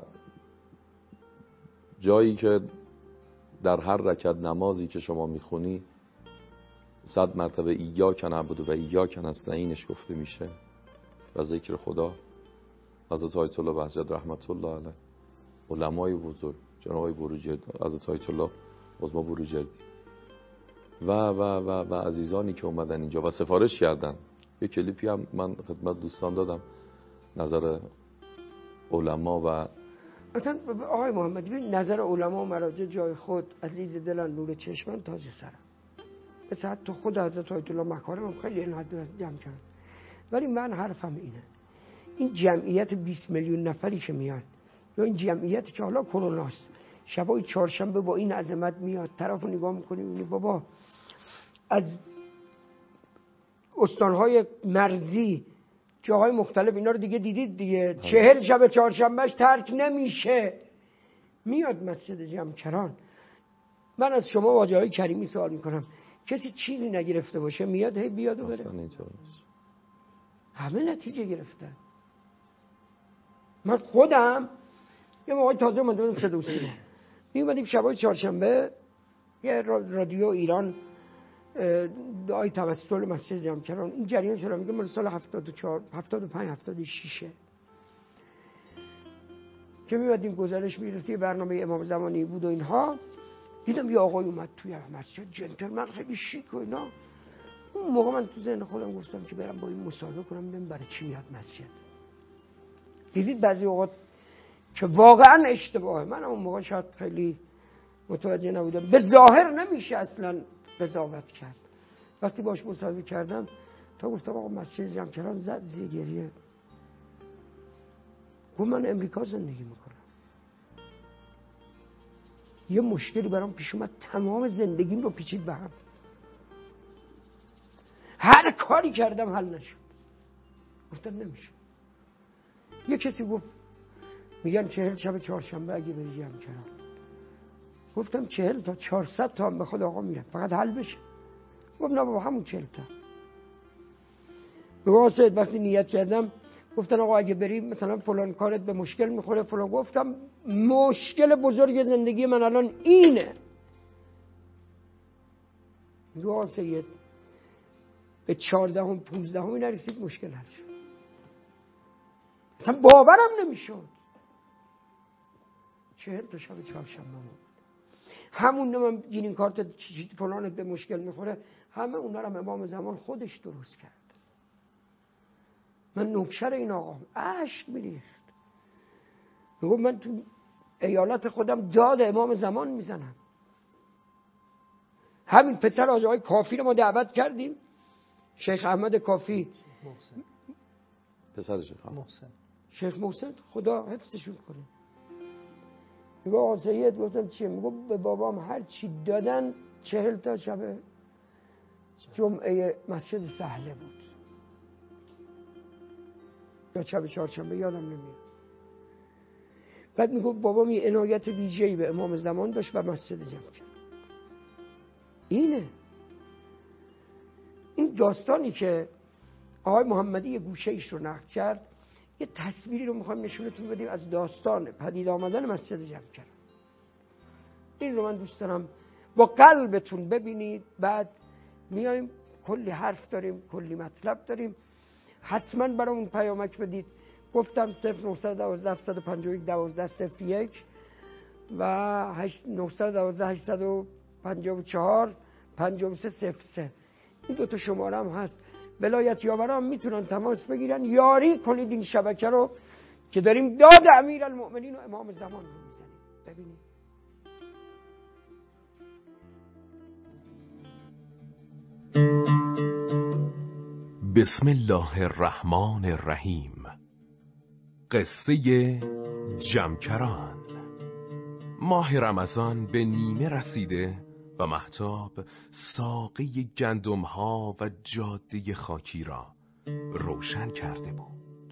جایی که در هر رکعت نمازی که شما میخونی صد مرتبه ایاک نعبد و ایاک نستعینش گفته میشه و ذکر خدا. حضرت آیت الله بهجت رحمت الله علیه، علمای بزرگ جناب آقای بروجردی، حضرت آیت الله عظما بروجردی و و و و عزیزانی که اومدن اینجا و سفارش کردن. یه کلیپی هم من خدمت دوستان دادم، نظر علما و مثلا آقای محمدی ببین نظر علما و مراجع جای خود، عزیز دلن، نور چشمن، تاج سرم. مثلا حتی خود حضرت آیت الله مکارم هم خیلی این حد جمع کردن. ولی من حرفم اینه، این جمعیت بیست میلیون نفری که میان یا این جمعیتی که حالا کروناست شبای چهارشنبه با این عظمت میاد، طرفو نگاه میکنی میبینی بابا از استانهای مرزی جاهای مختلف، اینا رو دیگه دیدید دیگه، چهل شب چهارشنبهش ترک نمیشه، میاد مسجد جمکران. من از شما واجه های کریمی سوال میکنم، کسی چیزی نگرفته باشه میاد هی بیاد و بره؟ همه نتیجه گرفتن. من خودم یه موقعی تازه اومده بودم فردوسی، می اومدیم شبای چهارشنبه یه رادیو ایران دعای توسل مسجد جمکران، این جریان چرا میگه مال سال هفتاد و چهار هفتاد و پنج هفتاد و شش که می اومدیم گزارش می‌رفت، برنامه امام زمانی بود و اینها. دیدم یه آقای اومد توی مسجد، جنتلمن خیلی شیک و اینا. اون موقع من تو ذهن خودم گفتم که برم با این مصاحبه کنم ببینم برای چی میاد مسجد. دیدید بعضی اوقات که واقعا اشتباهه، من اون موقع شاید خیلی متوجه نبودم، به ظاهر نمیشه اصلا قضاوت کرد. وقتی باش مصاحبه کردم تا گفتم آقا مسجد جمکران زد زیر گریه، گفت من امریکا زندگی میکنم، یه مشکلی برام پیش اومد تمام زندگیم رو پیچید به هم، هر کاری کردم حل نشد. گفتم نمیشه. یه کسی گفت میگن چهل شب چهارشنبه اگه بری جمع کردم. گفتم چهل تا چهارصد تا هم به خود آقا میره، فقط حل بشه. گفت نه بابا همون چهل تا. بگو سید وقتی نیت کردم گفتن آقا اگه بریم مثلا فلان کارت به مشکل میخوره فلان. گفتم مشکل بزرگ زندگی من الان اینه. بگو سید به چهاردهم پونزدهم نرسید مشکل حل شد. مثلا باورم نمیشد. چهل تا شب چهارشنبه همون من گرین کارت فلانت به مشکل میخوره، همه اونا رو امام زمان خودش درست کرد. من نوکر این آقا اشک میریخت. میگم من تو ایالت خودم داد امام زمان میزنم. همین پسر آقای کافی رو ما دعوت کردیم، شیخ احمد کافی، محسن. پسر شیخ محسن شیخ محسن خدا حفظشون کنه. میگه آقا سید، گفتم چیه؟ میگه به بابام هر چی دادن چهل تا شب جمعه مسجد سهله بود یا شب چهارشنبه یادم نمیاد. بعد میگه بابام یه عنایت ویژه‌ای به امام زمان داشت و مسجد جمع کرد. اینه این داستانی که آقای محمدی یه گوشه ایش رو نقل کرد، یه تصویری رو میخوایم نشونتون بدیم از داستان پدید آمدن مسجد جمع کرد. این رو من دوست دارم با قلبتون ببینید. بعد میایم کلی حرف داریم، کلی مطلب داریم، حتما برای اون پیامک بدید. گفتم صفر نهصد و دوازده هفتصد و پنجاه و یک دوازده صفر یک و نهصد و دوازده هشتصد و پنجاه و چهار پنجاه و سه صفر سه. این دوتا شماره هم هست. ولایت یاوران میتونن تماس بگیرن، یاری کنید این شبکه رو که داریم داد امیرالمؤمنین و امام زمان رو میزنیم. ببینید بسم الله الرحمن الرحیم. قصه جمکران. ماه رمضان به نیمه رسیده و مهتاب ساقه گندم ها و جاده خاکی را روشن کرده بود.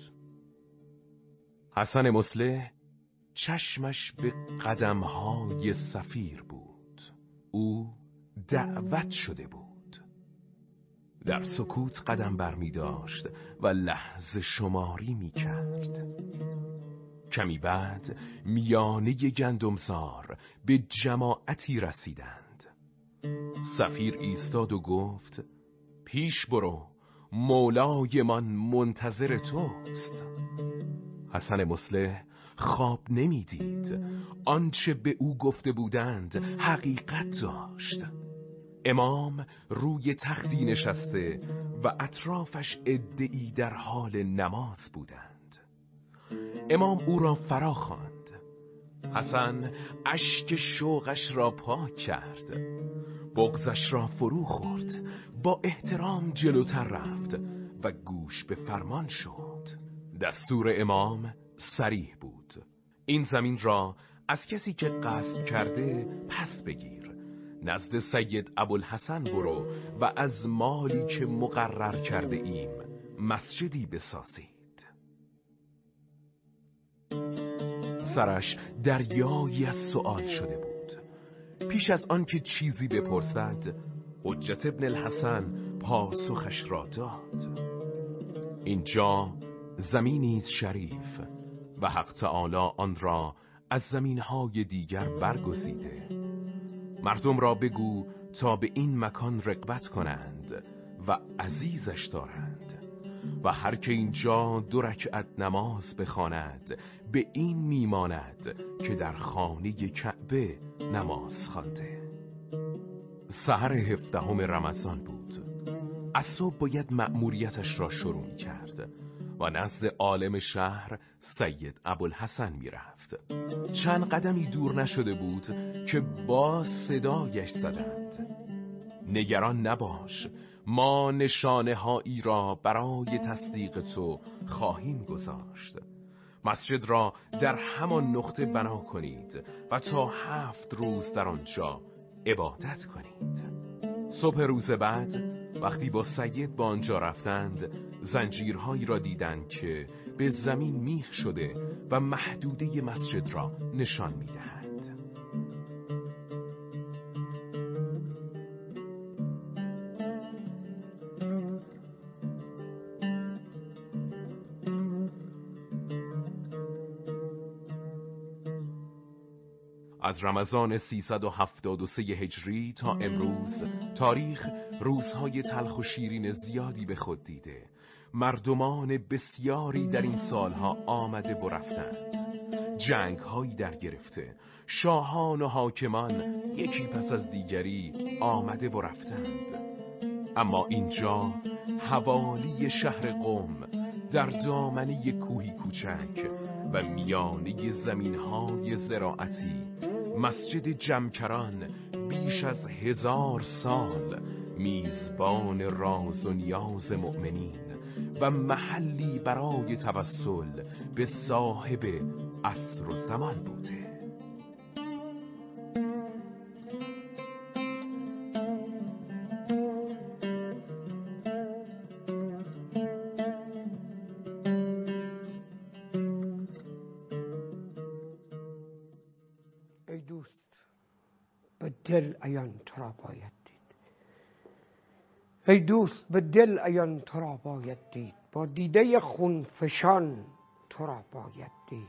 حسن مصلح چشمش به قدم های صفیر بود. او دعوت شده بود. در سکوت قدم بر می داشت و لحظه شماری می کرد. کمی بعد میانه گندمزار به جماعتی رسیدند. صفیر ایستاد و گفت پیش برو، مولای من منتظر توست. حسن مصلح خواب نمی دید. آنچه به او گفته بودند حقیقت داشت. امام روی تختی نشسته و اطرافش عده‌ای در حال نماز بودند. امام او را فرا خواند. حسن اشک شوقش را پاک کرد، بغضش را فرو خورد، با احترام جلوتر رفت و گوش به فرمان شد. دستور امام صریح بود: این زمین را از کسی که قصد کرده پس بگیر، نزد سید ابوالحسن برو و از مالی که مقرر کرده ایم مسجدی بسازید. سرش دریایی از سؤال شده بود. پیش از آن که چیزی بپرسد، حجت ابن الحسن پاسخش را داد: اینجا زمینی است شریف و حق تعالی آن را از زمینهای دیگر برگزیده. مردم را بگو تا به این مکان رغبت کنند و عزیزش دارند و هر که اینجا دو رکعت نماز بخواند به این میماند که در خانه کعبه نماز خوانده. سحر هفدهم رمضان بود. از صبح باید مأموریتش را شروع کرد و نزد عالم شهر سید ابوالحسن می رفت. چند قدمی دور نشده بود که با صدایش زدند: نگران نباش، ما نشانه هایی را برای تصدیق تو خواهیم گذاشت. مسجد را در همان نقطه بنا کنید و تا هفت روز در آنجا عبادت کنید. صبح روز بعد وقتی با سید با آنجا رفتند زنجیرهایی را دیدند که به زمین میخ شده و محدوده مسجد را نشان میدهند. از رمضان سیصد و هفتاد و سه هجری تا امروز تاریخ روزهای تلخ و شیرین زیادی به خود دیده. مردمان بسیاری در این سالها آمده و رفتند، جنگهایی در گرفته، شاهان و حاکمان یکی پس از دیگری آمده و رفتند. اما اینجا حوالی شهر قم در دامنه کوهی کوچک و میانه زمینهای زراعتی، مسجد جمکران بیش از هزار سال میزبان راز و نیاز مؤمنین و محلی برای توسل به صاحب عصر و زمان بوده. ای دوست، به دل عیان تو را باید دید. ای دوست، به دل عیان تو را باید دید. با دیده خونفشان تو را باید دید.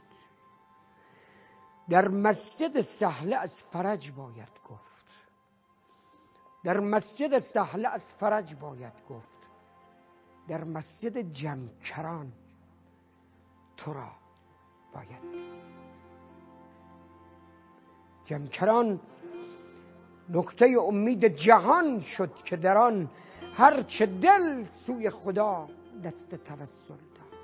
در مسجد سهله از فرج باید گفت. در مسجد سهله از فرج باید گفت. در مسجد جمکران تو را باید دید. جمکران نقطه امید جهان شد که در آن هر چه دل سوی خدا دست توسل داد.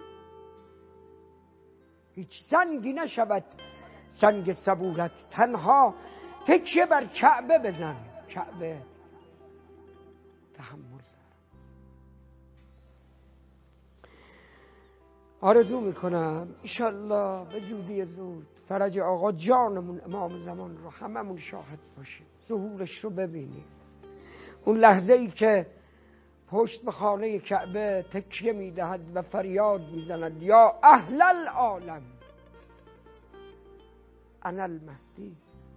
هیچ سنگی نشود سنگ صبورت، تنها تکیه بر کعبه بزن، کعبه تحمل دارد. آرزو میکنم انشالله به زودی زود فرج آقا جانمون امام زمان رو هممون شاهد باشیم، ظهورش رو ببینیم. اون لحظه ای که پشت به خانه کعبه تکیه میدهد و فریاد میزند یا اهل العالم انا المهدی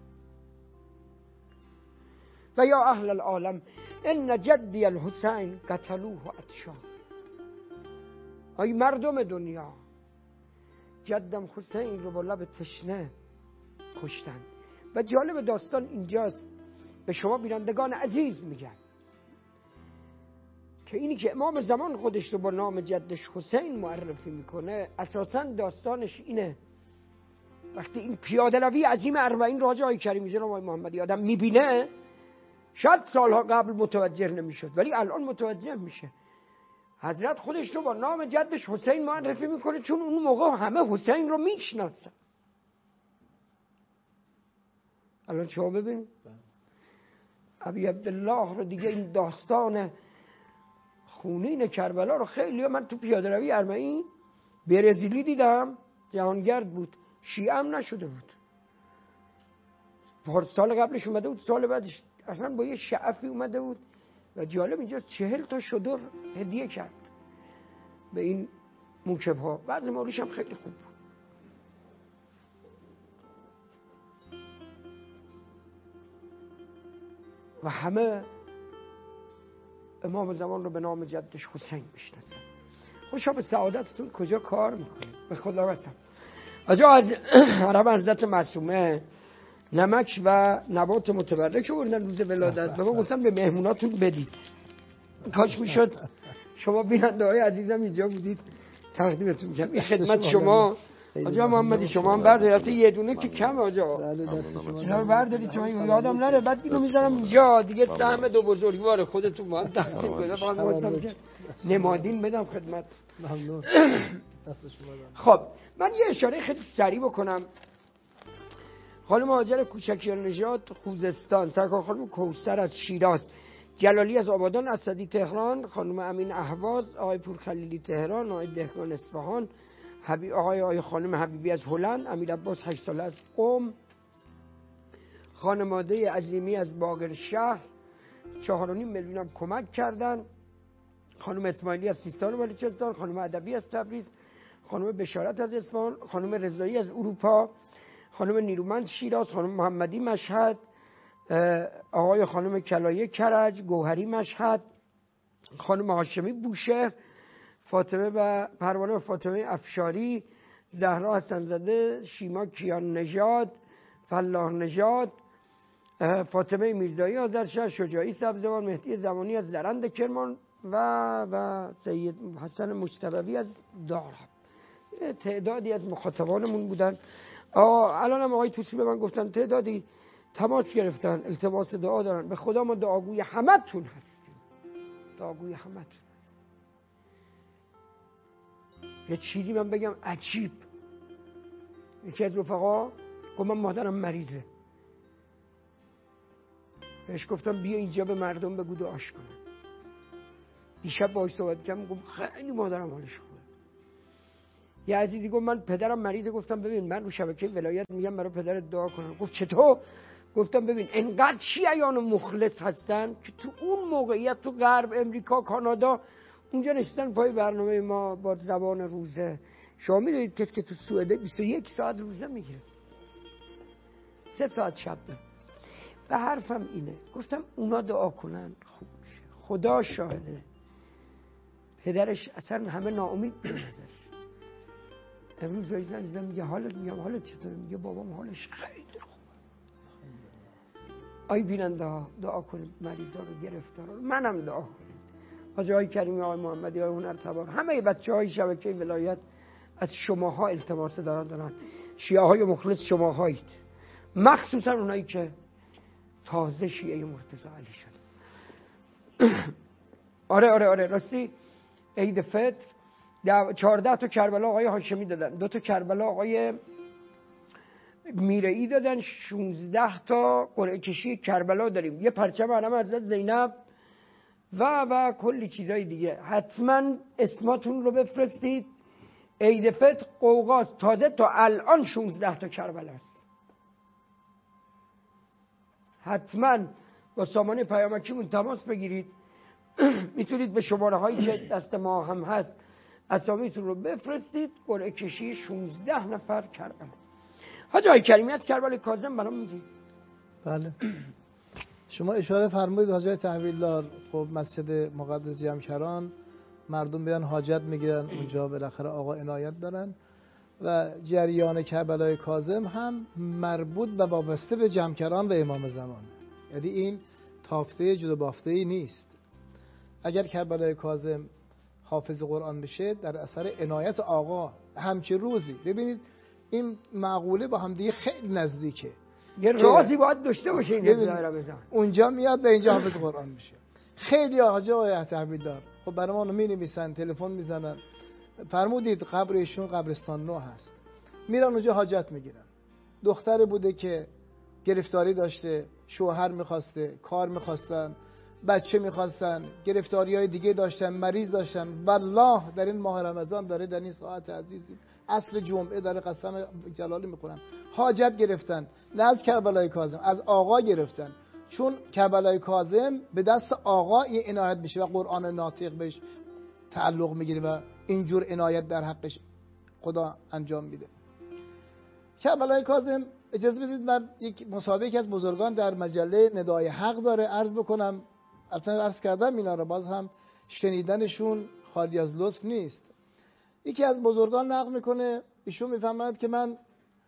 و یا اهل العالم ان جدی الحسین قتلوه عطشان. ای مردم دنیا، جدم حسین رو با لب تشنه کشتن. و جالب داستان اینجاست، به شما بینندگان عزیز میگم که اینی که امام زمان خودش رو با نام جدش حسین معرفی میکنه اساساً داستانش اینه. وقتی این پیاده روی عظیم اربعین راجع آقای کریمی جناب آقای محمدی آدم میبینه، شاید سالها قبل متوجه نمیشد ولی الان متوجه میشه. حضرت خودش رو با نام جدش حسین معرفی میکنه چون اون موقع همه حسین رو میشناسن. الان شما ببینید ابی عبدالله رو دیگه، این داستان خونین کربلا رو خیلی، من تو پیاده روی اربعین برزیلی دیدم، جهانگرد بود، شیعه هم نشده بود، سال قبلش اومده بود، سال بعدش اصلا با یه شعفی اومده بود. و جالب اینجا چهل تا شدر هدیه کرد به این موکب ها. بعضی مولیش هم خیلی خوب بود. و همه امام زمان رو به نام جدش حسین میشناسن. خوشا به سعادتتون کجا کار میکنه به خدا قسم. آجا از حرم حضرت معصومه نمک و نبات متبرک آوردن روز ولادت. به ما گفتن به مهموناتون بدید. کاش میشد شما بیننده های عزیزم اینجا بودید تقدیمتون میکنم. این خدمت شما آجا محمدی، شما هم بردارید یه دونه که کم آجا اینا رو بردارید شما، یادم نره بعد اینو میذارم اینجا دیگه. سهم دو بزرگوار خودتون با هم تقسیم کنید. فقط واسم که نمادین بدم خدمت. ممنون. خب من یه اشاره خیلی سریع بکنم. خانم هاجر کوچکیان نژاد خوزستان، سرکار خانم کوثر از شیراز، جلالی از آبادان، اسدی تهران، خانم امین اهواز، آقای پور خلیلی تهران، آقای دهقان اصفهان، حبی آقای آقای خانم حبیبی از هلند، امیر عباس هشت ساله از قم، خانواده عظیمی از باقر شهر، چهار و نیم میلیون هم کمک کردن. خانم اسماعیلی از سیستان و بلوچستان، خانم ادبی از تبریز، خانم بشارت از اصفهان، خانم رضایی از اروپا، خانم نیرومند شیراز، خانم محمدی مشهد، آقای خانم کلایه کرج، گوهری مشهد، خانم هاشمی بوشهر، فاطمه و پروانه و فاطمه افشاری، زهرا حسن‌زاده، شیما کیان نژاد، فلاح نژاد، فاطمه میرزایی آذرشهر، شجاعی سبزوان، مهدی زمانی از درند کرمان و و سید حسن مجتبی از داراب. تعدادی از مخاطبانمون بودن. الان هم آقای توسی به من گفتن تعدادی تماس گرفتن، التماس دعا دارن. به خدا ما دعاگوی همتون هستیم، دعاگوی همتون. یه چیزی من بگم عجیب، یکی از رفقا گفت من مادرم مریضه، بهش گفتم بیا اینجا به مردم بگو دعاش کنن. دیشب باهاش صحبت کردم، گفت خیلی مادرم حالش خوبه. یه عزیزی گفت من پدرم مریضه، گفتم ببین من رو شبکه ولایت میگم برای پدرت دعا کنم. گفت چطور؟ گفتم ببین انقدر شیعیان مخلص هستن که تو اون موقعیت تو غرب امریکا کانادا اونجا نشستن پای برنامه ما با زبان روزه. شما میدونید کسی که تو سوئد بیست و یک ساعت روزه میگیره، سه ساعت شب. و حرفم اینه، گفتم اونا دعا کنن خوب میشه. خدا شاهده پدرش اصلا همه ناامید میشه. امروز بهش زنگ زدم میگه حالت، میگم حالت چطوره؟ میگه بابام حالش خیلی خوبه. آی بیننده ها دعا کنید مریضا رو، گرفتارا رو، منم دعا کنید. حاجی آقای کریمی، آقای محمدی، آقای هنرتبار، همه بچه‌های شبکه ولایت از شماها التماس دارن دارن شیعه های مخلص شماهایید، مخصوصا اونایی که تازه شیعه مرتضی علی شد. آره آره آره راستی عید فطر چهارده تا کربلا آقای هاشمی دادن، دو تا کربلا آقای میرئی دادن، شانزده تا قرعه کشی کربلا داریم، یه پرچم علم حضرت زینب و و کلی چیزای دیگه. حتما اسماتون رو بفرستید. عید فطر قوقاست، تازه تا الان شانزده تا کربلا است. حتما با سامانه پیامکیمون تماس بگیرید. میتونید به شماره هایی که دست ما هم هست اسامیتون رو بفرستید. قرعه کشی شانزده نفر کربلا. حاجی آقای کریمی از کربلای کاظم برام میگید؟ بله. شما اشاره فرمودید حاجی تحویلدار، خب مسجد مقدس جمکران مردم بیان حاجت میگیرن اونجا، بالاخره آقا عنایت دارن و جریان کربلای کاظم هم مربوط و وابسته به جمکران و امام زمان، یعنی این تافته جدا بافته ای نیست. اگر کربلای کاظم حافظ قرآن بشه در اثر عنایت آقا همچه روزی. ببینید این معقوله با هم دیگه خیلی نزدیکه، یه رازی باید داشته باشه این ابزار بزن. اونجا میاد به اینجا حافظ قرآن میشه. خیلی حاجی آقای تحویلدار خب برای ما می نویسن، تلفن میزنن، فرمودید قبر ایشون قبرستان نو هست، میرن اونجا حاجت میگیرن. دختر بوده که گرفتاری داشته، شوهر میخواسته، کار میخواستن، بچه میخواستن، گرفتاری های دیگه داشتن، مریض داشتن. والله در این ماه رمضان داره، در این ساعت عزیزی عصر جمعه داره قسم جلالی میخونم، حاجت گرفتن، نه از کربلای کاظم، از آقا گرفتن. چون کربلای کاظم به دست آقا این عنایت میشه و قرآن ناطق بهش تعلق میگیره و اینجور عنایت در حقش خدا انجام میده. کربلای کاظم اجازه بدید من یک مسابقه که از بزرگان در مجله ندای حق داره عرض بکنم. البته عرض کردم اینا رو، باز هم شنیدنشون خالی از لطف نیست. یکی از بزرگان نقل میکنه، ایشون میفهمد که من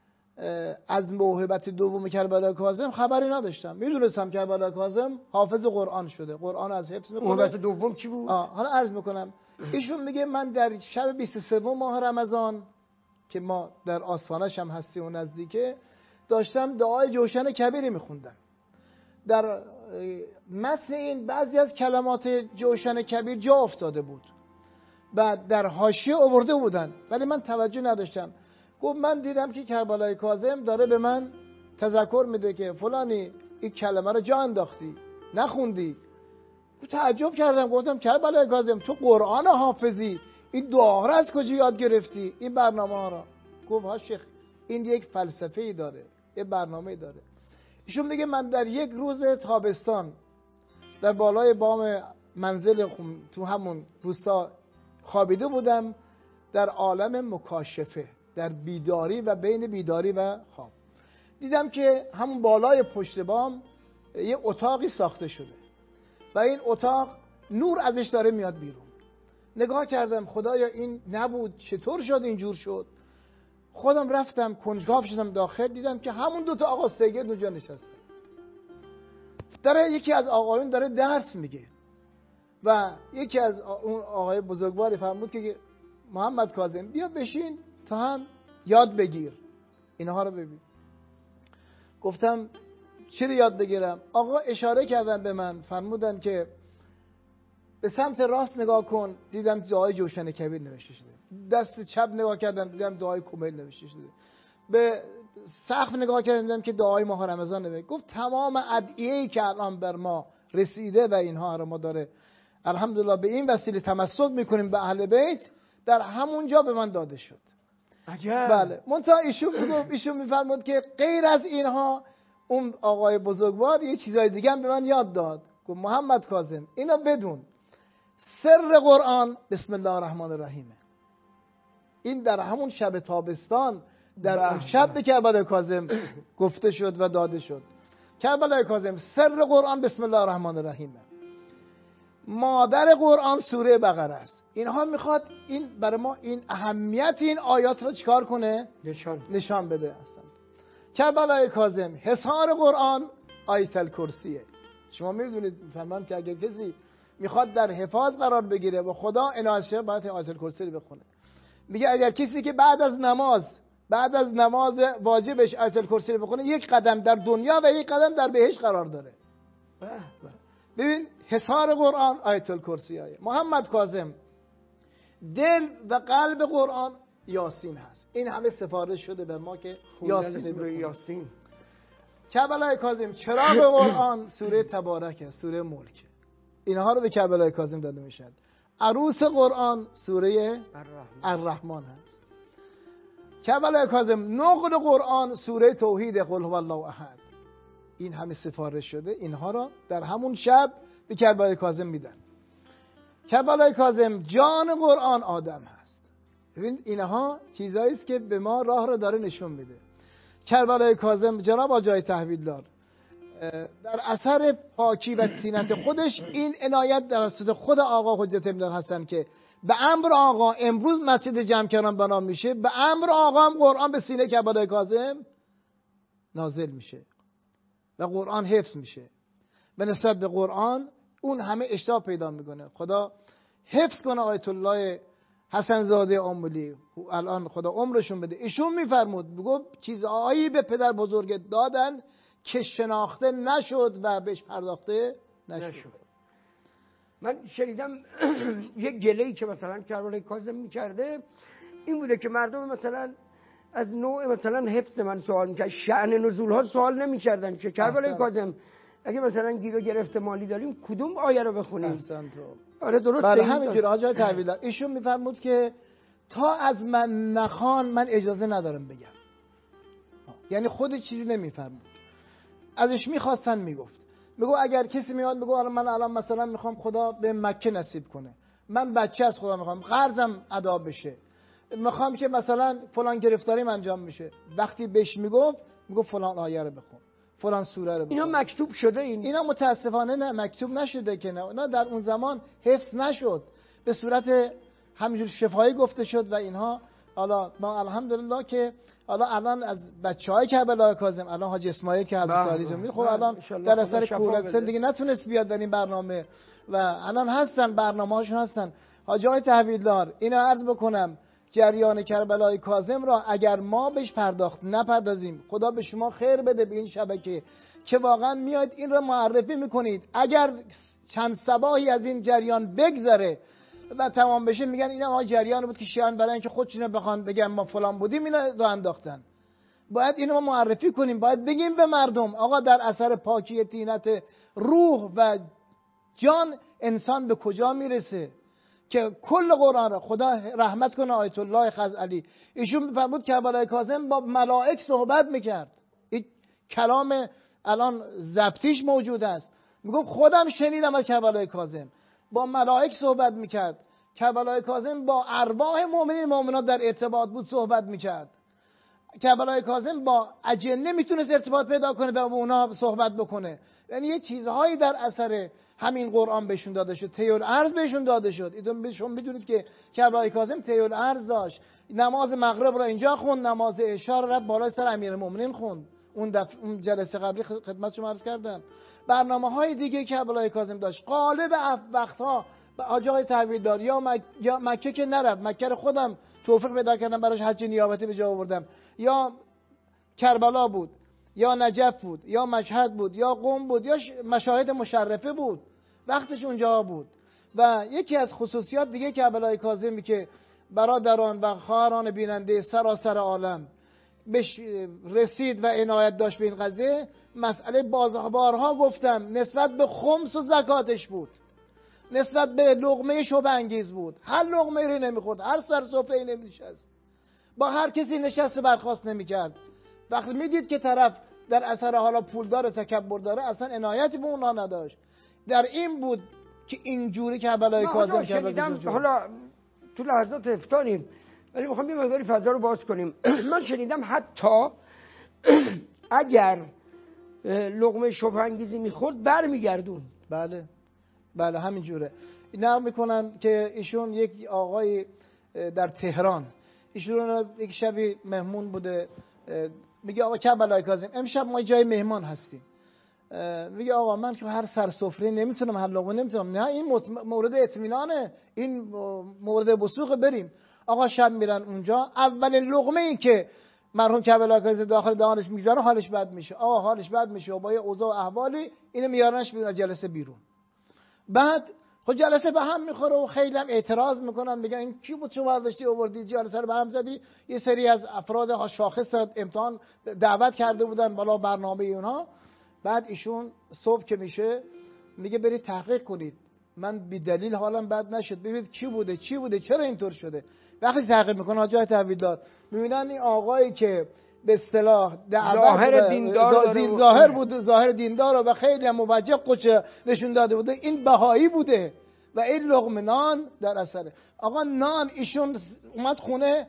از موهبت دوم کربلای کاظم خبری نداشتم، میدونستم کربلای کاظم حافظ قرآن شده، قرآن از حفظ میکنه. موهبت دوم چی بود؟ آه حالا عرض میکنم. ایشون میگه من در شب بیست و سوم ماه رمضان که ما در آستانش هم هستیم و نزدیکه، داشتم دعای جوشن کبیری میخوندم. در متن این بعضی از کلمات جوشن کبیر جا افتاده بود، بعد در حاشیه آورده بودن ولی من توجه نداشتم. گفت من دیدم که کربلای کاظم داره به من تذکر میده که فلانی این کلمه رو جا انداختی، نخوندی. تعجب کردم، گفتم کربلای کاظم تو قرآن حافظی، این دعا رو از کجا یاد گرفتی؟ این برنامه ها رو. گفت ها شیخ این یک فلسفه ای داره، یه برنامه ای داره. ایشون میگه من در یک روز تابستان در بالای بام منزل تو همون روستا خوابیده بودم در عالم مکاشفه، در بیداری و بین بیداری و خواب. دیدم که همون بالای پشت بام یه اتاقی ساخته شده و این اتاق نور ازش داره میاد بیرون. نگاه کردم خدایا این نبود، چطور شد اینجور شد؟ خودم رفتم کنجکاو شدم داخل، دیدم که همون دوتا آقا سید اونجا نشستن. داره یکی از آقایون داره درس میگه و یکی از اون آقای بزرگواری فرمود که محمد کاظم بیا بشین تا هم یاد بگیر اینها رو ببین. گفتم چی رو یاد بگیرم؟ آقا اشاره کردن به من، فرمودن که به سمت راست نگاه کن، دیدم دعای جوشن کبیر نوشته شده. دست چپ نگاه کردم دیدم دعای کمیل نوشته شده. به سقف نگاه کردم دیدم که دعای ماه رمضان نوشته. گفت تمام ادعیه‌ای که الان بر ما رسیده و اینها رو ما داره الحمدلله به این وسیله تمسک میکنیم به اهل بیت، در همونجا به من داده شد. عجب. بله. منتها ایشون میگفت، ایشون میفرمود که غیر از اینها اون آقای بزرگوار یه چیزای دیگه هم به من یاد داد. گفت محمد کاظم اینا بدون، سر قرآن بسم الله الرحمن الرحیم. این در همون شب تابستان در اون شب به کربلای کاظم گفته شد و داده شد. کربلای کاظم سر قرآن بسم الله الرحمن الرحیم. مادر قرآن سوره بقره است. اینها میخواد این برای ما این اهمیت این آیات رو چیکار کنه؟ نشان نشان بده اصلا. کربلای کاظم حصار قرآن آیت الکرسیه. شما میدونید فرمان که اگر کسی میخواد در حفاظ قرار بگیره و خدا عنایتش باید آیت الکرسی رو بخونه. میگه اگر کسی که بعد از نماز بعد از نماز واجبش آیت الکرسی رو بخونه یک قدم در دنیا و یک قدم در بهشت قرار داره. ببین حصار قرآن آیت الکرسی های محمد کاظم، دل و قلب قرآن یاسین هست. این همه سفارش شده به ما که یاسین سوره یاسین. کربلای کاظم چراغ قرآن سوره تبارک، سوره ملک. اینها رو به کربلای کاظم داده میشد. عروس قرآن سوره الرحمن هست. کربلای کاظم نقل قرآن سوره توحید قل هو الله احد. این همه سفارش شده، اینها را در همون شب به کربلای کاظم میدن. کربلای کاظم جان قرآن آدم هست. ببین اینها چیزایی است که به ما راه را داره نشون میده. کربلای کاظم جناب آقای تحویلدار در اثر پاکی و طینت خودش این عنایت توسط خود آقا حجت ابن حسن که به امر آقا امروز مسجد جمکران بنا میشه، به امر آقا هم قرآن به سینه کربلای کاظم نازل میشه و قرآن حفظ میشه. به نسبت به قرآن اون همه اشتباه پیدا میکنه. خدا حفظ کنه آیت الله حسن زاده آملی، الان خدا عمرشون بده. ایشون میفرمود بگو چیزهایی به پدر بزرگ دادن که شناخته نشد و بهش پرداخته نشد. نشد. من شنیدم یک گله‌ای که مثلا کربلای کاظم میکرده این بوده که مردم مثلا از نوع مثلا حفظ من سوال میکرد، شأن نزول ها سوال نمیکردن که کربلای کاظم اگه مثلا گیر و گرفت مالی داریم کدوم آیه رو بخونیم. احسن تو. آره درسته. برای همینجور آجای تحویلدار ایشون میفرمود که تا از من نخوان من اجازه ندارم بگم. یعنی خود چیزی نمیفرمود، ازش میخواستن میگفت. میگو اگر کسی میاد میگو من الان مثلا میخوام خدا به مکه نصیب کنه، من بچه از خدا میخوام قرضم ادا بشه، میخوام که مثلا فلان گرفتاریم انجام میشه، وقتی بهش میگفت میگو فلان آیه رو بخون، فلان سوره رو بخون. اینا مکتوب شده؟ این اینا متاسفانه نه مکتوب نشده که نه، اینا در اون زمان حفظ نشد، به صورت همینجور شفاهی گفته شد و اینها. حالا ما الحمدلله که حالا الان از بچهای کربلای کاظم الان حاج اسماعیل که حضرت علی جمعی خب الان در اثر کولت زندگی نتونست بیاد در این برنامه و الان هستن برنامه‌هاشون هستن. حاجای تحویلدار اینا عرض بکنم جریان کربلای کاظم را اگر ما بهش پرداخت نپردازیم، خدا به شما خیر بده به این شبکه که واقعا میاد این را معرفی میکنید. اگر چند صباحی از این جریان بگذره و تمام بشه میگن اینا ما جریان بود که شیعان برای اینکه خودشون بخوان بگن ما فلان بودیم اینا رو انداختن. باید اینو ما معرفی کنیم، باید بگیم به مردم آقا در اثر پاکی طینت روح و جان انسان به کجا میرسه که کل قرآن را خدا رحمت کنه آیت الله خزعلی ایشون میفرمود کربلای کاظم با ملائک صحبت میکرد. این کلام الان ضبطیش موجود است. میگفت خودم شنیدم از کربلای کاظم، با ملائک صحبت میکرد. کربلای کاظم با ارواح مؤمنین مؤمنات در ارتباط بود، صحبت میکرد. کربلای کاظم با اجنه میتونست ارتباط پیدا کنه و با اونا صحبت بکنه. یعنی یه چیزهایی در اثر همین قرآن بهشون داده شد، تیول ارز بهشون داده شد. ایدون شما میدونید که کربلای کاظم تیول ارز داشت. نماز مغرب رو اینجا خوند، نماز عشا رو رفت بالای سر امیرالمومنین خوند. اون دف... اون جلسه قبلی خدمت شما عرض کردم. برنامه‌های دیگه کربلای کاظم داشت. غالب وقتها حاج آقای تحویلدار یا, مک... یا مکه که نرفت، مکه رو خودم توفیق پیدا کردم براش حج نیابتی به جا آوردم، یا کربلا بود یا نجف بود یا مشهد بود یا قم بود یا مشاهد مشرفه بود، وقتش اونجا بود. و یکی از خصوصیات دیگه کربلای کاظمی که برادران و خواهران بیننده سراسر عالم بهش رسید و عنایت داشت به این قضیه، مسئله بازارها گفتم نسبت به خمس و زکاتش بود، نسبت به لقمه شبه انگیز بود. هر لقمه ری نمیخورد، هر سر سفره نمیشست، با هر کسی نشست و برخاست نمیکرد. وقتی میدید که طرف در اثر حالا پولدار تکبر داره، اصلا عنایتی به اونا نداشت. در این بود که اینجوری کربلای کاظم شنیدم. حالا تو لحظات افتانیم ولی میخوام یه مقداری فضا رو باز کنیم. من شنیدم حتی اگر لقمه شبه انگیزی میخورد برمیگردون. بله بله همین جوره. اینا میکنن که ایشون یک آقای در تهران، ایشون یک شبی مهمون بوده، میگه آقا کربلای کاظم امشب ما جای مهمان هستیم. میگه آقا من که هر سر سفره نمیتونم، هر لقمه نمیتونم. نه این مورد اطمینانه، این مورد بسوخ، بریم. آقا شب میرن اونجا، اولین لقمه ای که مرحوم کربلای کاظم داخل دهانش میگذاره حالش بد میشه. آقا حالش بد میشه و با یه اوضاع و احوالی اینو میارنش بیرون از جلسه بیرون. بعد خب جلسه به هم میخوره و خیلی هم اعتراض میکنن، میگن این کی بود شما داشتی آوردی جلسه رو به هم زدی. یه سری از افراد شاخص امتحان دعوت کرده بودن بالا برنامه اونها. بعد ایشون صبح که میشه میگه برید تحقیق کنید، من بی دلیل حالم بد نشد، ببینید کی بوده چی بوده چرا اینطور شده. وقتی تحقیق میکنه جای تحویلدار میبینن این آقایی که به اصطلاح ظاهر دیندار دین ظاهر بود، ظاهر دیندار و خیلی هم موجه قچه نشون داده بوده، این بهایی بوده و این لقمه نان در اثره. آقا نان ایشون اومد خونه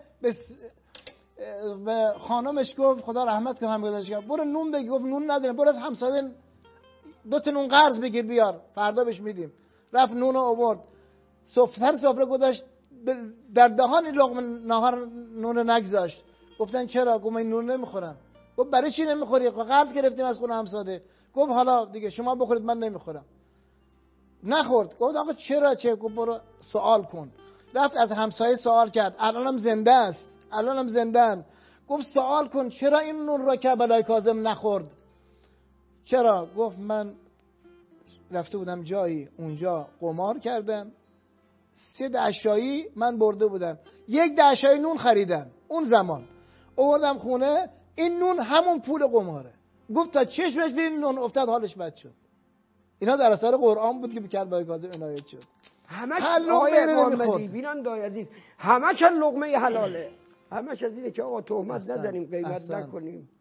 به خانمش گفت خدا رحمت کنه هم گذاشت برو نون بگیر، گفت نون ندارم، برو از همسایه دو تا نون قرض بگیر بیار فردا بهش میدیم. رفت نون رو آورد، سفره سفره گذاشت در دهان لقمه نهار نون نگذاشت. گفتن چرا؟ گفت من نون نمیخورم. گفت برای چی نمیخوری؟ قرض گرفتیم از خونه همساده. گفت حالا دیگه شما بخورید من نمیخورم. نخورد. گفت آقا چرا چه؟ گفت برو سوال کن. رفت از همسایه سوال کرد، الانم زنده است، الانم زنده‌اند. گفت سوال کن چرا این نون را کربلای کاظم نخورد؟ چرا؟ گفت من رفته بودم جایی اونجا قمار کردم، سه دشایی من برده بودم، یک دشایی نون خریدم اون زمان، آوردم خونه، این نون همون پول قماره. گفت تا چشمش به این نون افتاد حالش بد شد. اینا در اثر قرآن بود که به کربلای کاظم عنایت شد. همش آقای محمدی بینان دای عزیز، همش لقمه حلاله، همش از اینه که آقا تهمت نزنیم، قیمت نکنیم.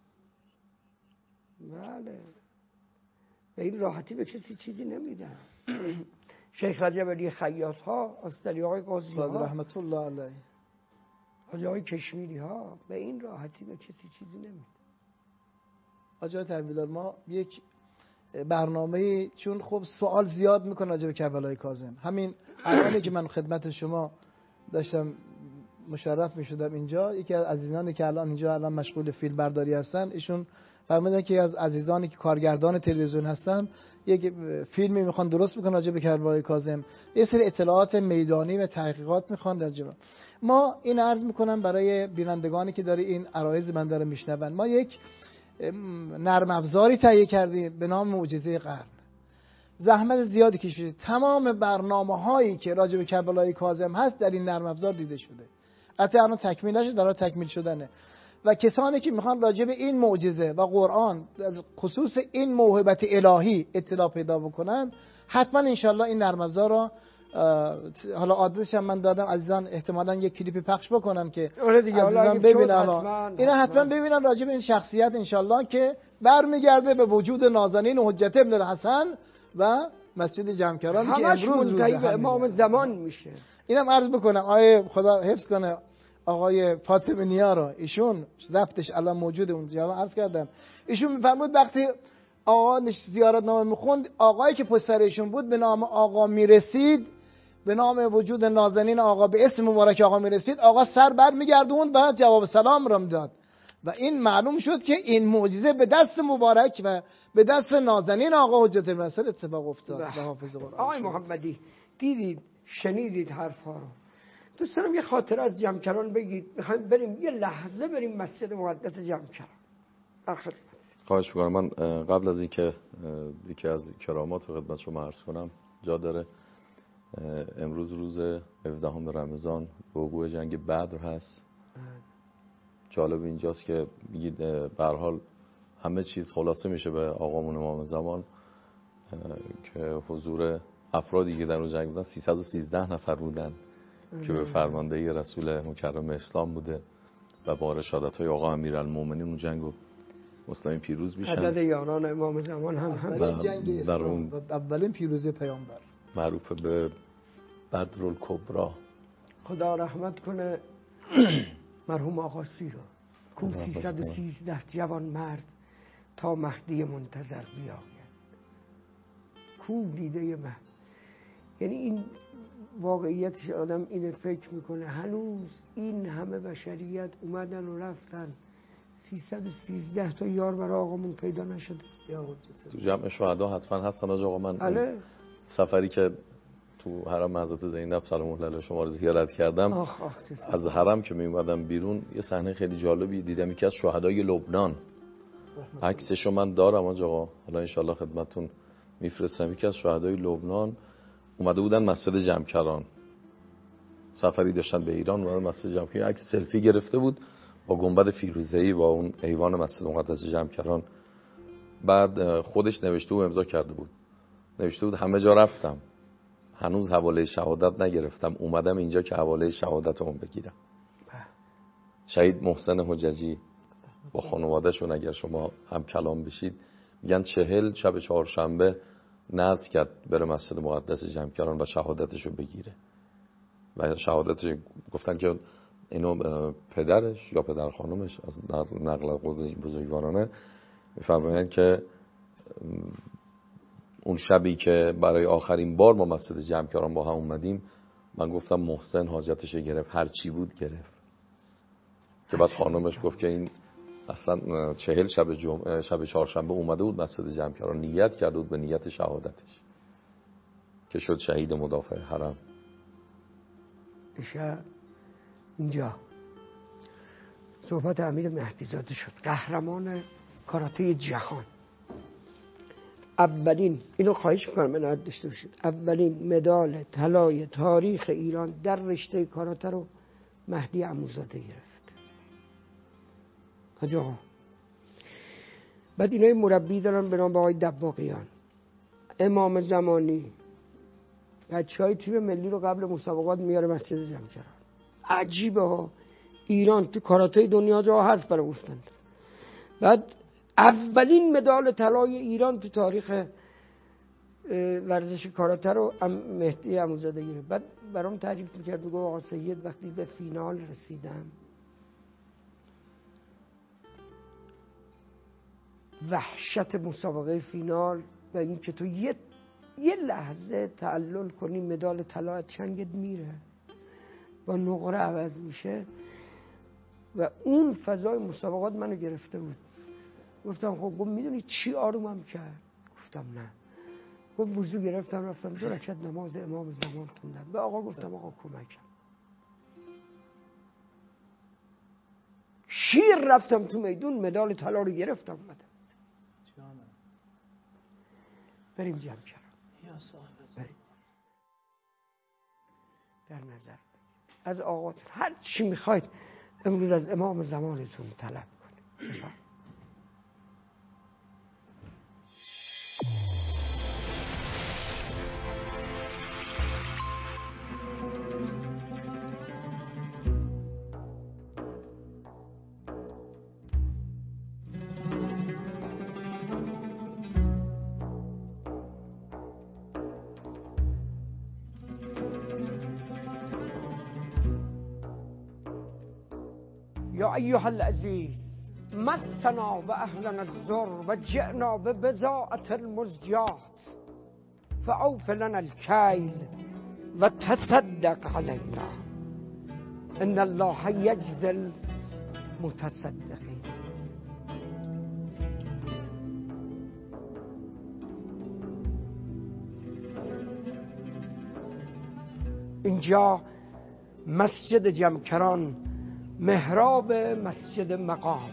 بله به این راحتی به کسی چیزی نمیدن. شیخ رجب علی خیاط ها، استادی آقای قاضی ها، رحمت الله علیه، حاجی آقای کشمیری ها، به این راحتی به کسی چیزی نمیدن. آقای تحویلدار ما یک برنامه، چون خب سوال زیاد میکنه راجع به کربلای کاظم، همین الانی که من خدمت شما داشتم مشرف میشدم اینجا، یکی از عزیزانی که الان اینجا الان مشغول فیلم برداری هستن، ایشون فرمودن که از عزیزانی که کارگردان تلویزیون هستن یک فیلمی میخوان درست بکنن راجع به کربلای کاظم، یه سری اطلاعات میدانی و تحقیقات میخوان راجع به ما. این عرض میکنم برای بینندگانی که داره این عرایض من داره میشنون، ما یک نرم افزاری تهیه کردیم به نام معجزه قرن. زحمت زیادی کشیدیم، تمام برنامه‌هایی که راجع به کربلای کاظم هست در این نرم افزار دیده شده، حتی الان تکمیل نشده، داره تکمیل شدنه. و کسانی که میخوان راجع به این معجزه و قرآن خصوص این موهبت الهی اطلاع پیدا بکنن، حتما انشالله این نرم افزار رو، حالا آدرسش هم من دادم، عزیزان احتمالاً یک کلیپی پخش بکنن که عزیزان ببینن، اینا حتما ببینن راجع به این شخصیت انشالله که برمیگرده به وجود نازنین و حجت ابن الحسن و مسجد جمکران که امروز منتهی به امام زمان میشه. اینم عرض بکنم آیه خدا حفظ کنه آقای فاطمی نیا را، ایشون ضبطش الان موجوده اونجا عرض کردم. ایشون میفرمود وقتی آقا زیارت نامه میخوند، آقایی که پشت سر ایشون بود به نام آقا میرسید، به نام وجود نازنین آقا به اسم مبارک آقا میرسید، آقا سر بر میگردوند و جواب سلام را میداد و این معلوم شد که این معجزه به دست مبارک و به دست نازنین آقا حجت ابن الحسن اتفاق افتاد. به حافظ قرآن. آقای محمدی دیدید شنیدید حرفا رو. دوست دارم یه خاطره از جمکران بگید. میخوایم بریم یه لحظه بریم مسجد مقدس جمکران. برخدمت. خواهش می‌کنم. من قبل از اینکه یکی از کرامات رو خدمت شما عرض کنم، جا داره امروز روز هفدهم رمضان وقوع جنگ بدر هست. جالب اینجاست که میگید به هر حال همه چیز خلاصه میشه به آقامون امام زمان که حضور افرادی که در اون جنگ بودن سیصد و سیزده نفر بودن که به فرماندهی رسول مکرم اسلام بوده و با رشادت‌های آقا امیرالمومنین اون جنگو مسلمین پیروز میشن. عدد یاران امام زمان هم هم اولین جنگ اسلام و اولین پیروزی پیامبر معروف به بدر الکبری. خدا رحمت کنه مرحوم آقاسی رو کو سیصد و سیزده جوان مرد تا مهدی منتظر بیاید. کو دیده من. یعنی این واقعیتش آدم اینه فکر میکنه هنوز این همه بشریت اومدن و رفتن، سیصد و سیزده تا یار برای آقامون پیدا نشده. تو جمع شهدا حتما هستن آقا. من بله. سفری که تو حرم حضرت زینب سلام الله علیها شما رو زیارت کردم، آخ آخ از حرم که می اومدم بیرون یه صحنه خیلی جالبی دیدم. یکی از شهدای لبنان، عکسشو من دارم آقا، حالا ان شاءالله خدمتتون میفرستم. یکی از شهدای لبنان اومده بودن مسجد جمکران، سفری داشتن به ایران، اومدن مسجد جمکران، عکس سلفی گرفته بود با گنبد فیروزه‌ای با اون ایوان مسجد مقدس جمکران. بعد خودش نوشته و امضا کرده بود، نوشته بود همه جا رفتم هنوز حواله شهادت نگرفتم، اومدم اینجا که حواله شهادتمون بگیرم. شهید محسن حججی با خانواده‌شون اگر شما هم کلام بشید میگن چهل شب چهارشنبه نذر کرد بره مسجد مقدس جمکران و شهادتشو بگیره و شهادتش گفتن که اینو پدرش یا پدر خانومش از نقل بزرگوارانه میفرمایند که اون شبی که برای آخرین بار ما مسجد جمکران با هم اومدیم، من گفتم محسن حاجتش گرفت، هر چی بود گرفت. که بعد خانومش گفت که این اصلا چهل شب جمعه شب چهارشنبه اومده بود مسجد جمکران، نیت کرده بود به نیت شهادتش که شد شهید مدافع حرم. ایشا اینجا صحبت امیر مهدی زاده شد، قهرمان کاراته جهان. اولین، اینو خواهش می‌کنم عنایت داشته باشید، اولین مدال طلای تاریخ ایران در رشته کاراته رو مهدی عموزاده گرفت. حاج آقا. بعد اینای مربی دارن به نام آقای دباغیان، امام زمانی، بچهای تیم ملی رو قبل مسابقات میاره مسجد جمکران. عجیبه ها، ایران تو کاراته دنیا جا هست برای گفتن. بعد اولین مدال طلای ایران تو تاریخ ورزش کاراته رو مهدی عموزاده گرفت. بعد برام تعریف میکرد، میگه آقا سید وقتی به فینال رسیدم، وحشت مسابقه فینال و این که تو یه یه لحظه تعلل کنی مدال طلا چنگت میره و نقره عوض میشه و اون فضای مسابقات منو گرفته بود. گفتم خب گفت میدونی چی آرومم کرد؟ گفتم نه. گفت وضو گرفتم رفتم دو رکعت نماز امام زمان خوندم. به آقا گفتم آقا کمکم. شیر رفتم تو میدون، مدال طلا رو گرفتم اومدم. بریم جمع کردم. بریم. در نظر از آقا هر چی میخواید امروز از امام زمانتون طلب کنید. یا ایها العزیز مسنا و اهلنا الضر و جئنا ببضاعة المزجات فاوف لنا الکیل و تصدق علینا ان الله یجزی المتصدقین. اینجا مسجد جمکران محراب مسجد مقام.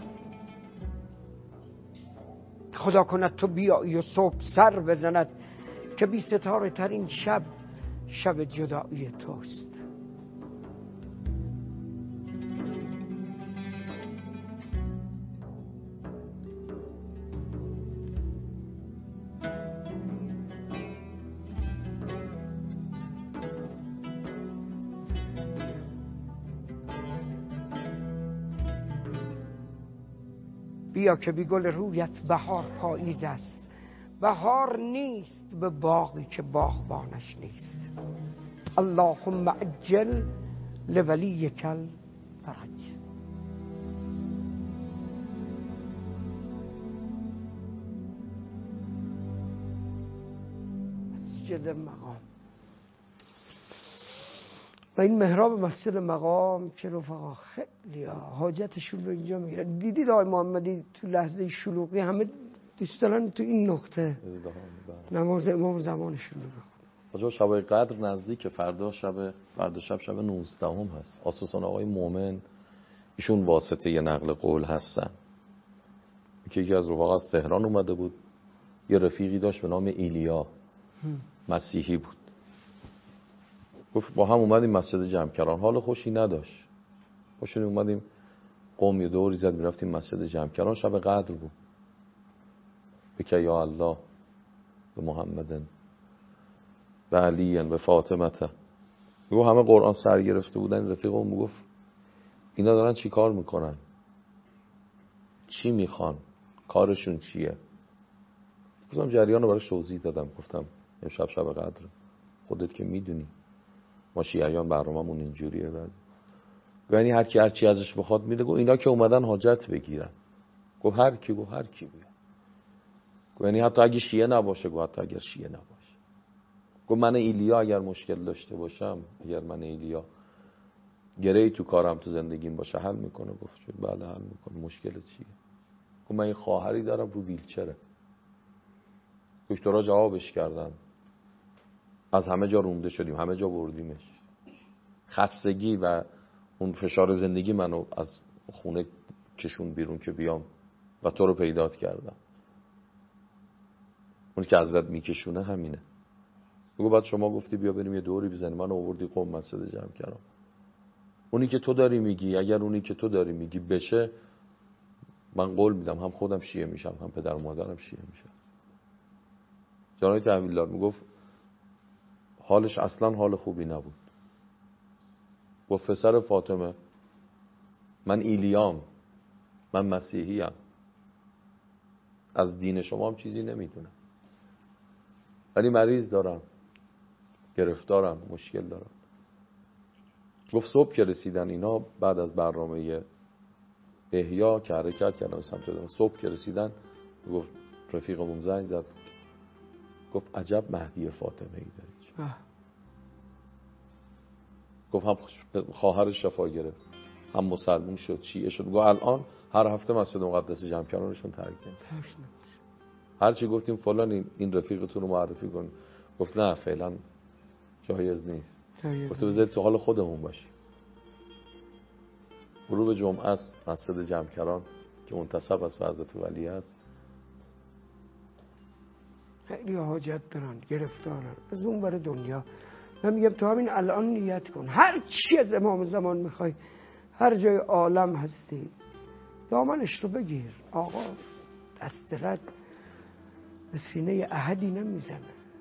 خدا کند تو بیایی و صبح سر بزند که بی ستاره ترین شب شب جدایی توست. بیا که بی گل رویت بهار پاییز است. بهار نیست به باغی که باغبانش نیست. اللهم عجل لولیک الفرج. مسجد مقام و این محراب مسجد مقام که رفقا خیلی حاجتشون رو اینجا میگیرن. دیدید آقای محمدی تو لحظه شلوغی همه دوست دارن تو این نقطه نماز امام زمانشون رو بخونن. آجا شب قدر نزدیک، فردا شب فردا شب شب نوزدهم هست. آساسان آقای مومن ایشون واسطه یه نقل قول هستن که یکی از رفقا از تهران اومده بود، یه رفیقی داشت به نام ایلیا مسیحی بود، گفت با هم اومدیم مسجد جمکران، حال خوشی نداشت، خوشی اومدیم قومی دوری زد میرفتیم مسجد جمکران، شب قدر بود. بکه یا الله به محمدن به علیین به فاطمته. میگو همه قرآن سر گرفته بودن. رفیقم میگفت اینا دارن چی کار میکنن، چی میخوان، کارشون چیه؟ گفتم جریان رو برای توضیح دادم، گفتم امشب شب قدر، خودت که میدونی ما شیعیان برنامه‌مون اینجوریه. بعد یعنی هر کی هر چی ازش بخواد میده. گفت اینا که اومدن حاجت بگیرن. گفت هر کی، گفت هر کی بیاد. گفت یعنی حتی اگه شیعه نباشه، گفت حتی اگر شیعه نباشه. گفت من ایلیا اگر مشکل داشته باشم، اگر من ایلیا گرهی تو کارم تو زندگیم باشه حل میکنه. گفت بله حل میکنه. مشکل چیه؟ گفت من یه خواهری دارم رو ویلچره. دکترها جوابش کردن از همه جا رونده شدیم، همه جا بردیمش. خستگی و اون فشار زندگی منو از خونه کشون بیرون که بیام و تو رو پیدات کردم. اون که ازت میکشونه همینه. بگو بعد شما گفتی بیا بریم یه دوری بزنیم، من آوردی قم مسجد جمع کردم. اونی که تو داری میگی، اگر اونی که تو داری میگی بشه، من قول میدم هم خودم شیعه میشم، هم پدر و مادرم شیعه میشم. جناب تحویلدار میگفت حالش اصلا حال خوبی نبود. گفت پسر فاطمه من ایلیام، من مسیحیم، از دین شما هم چیزی نمیدونم، ولی مریض دارم، گرفتارم، مشکل دارم. گفت صبح که رسیدن اینا بعد از برنامه احیا که حرکت کردن سمت دارم، صبح که رسیدن گفت رفیقمون زنگ زد، گفت عجب مهدی فاطمه ای دارید. گفت هم خواهرش شفا گرفت، هم مسلمون شد، شیعه شد. گفت الان هر هفته مسجد مقدس جمکرانشون ترک نمیشه. هر چی گفتیم فلان این, این رفیقتون رو معرفی کن، گفت نه فعلا جایز نیست. گفت بذارید تو حال خودمون باشیم. غروب جمعه است مسجد جمکران که منتسب از حضرت ولی است. خیلی حاجت دارن، گرفتارن از اون بر دنیا. من میگم تو همین الان نیت کن، هر چی از امام زمان میخوای، هر جای عالم هستی دامنش رو بگیر. آقا دست رد به سینه احدی نمیزنه.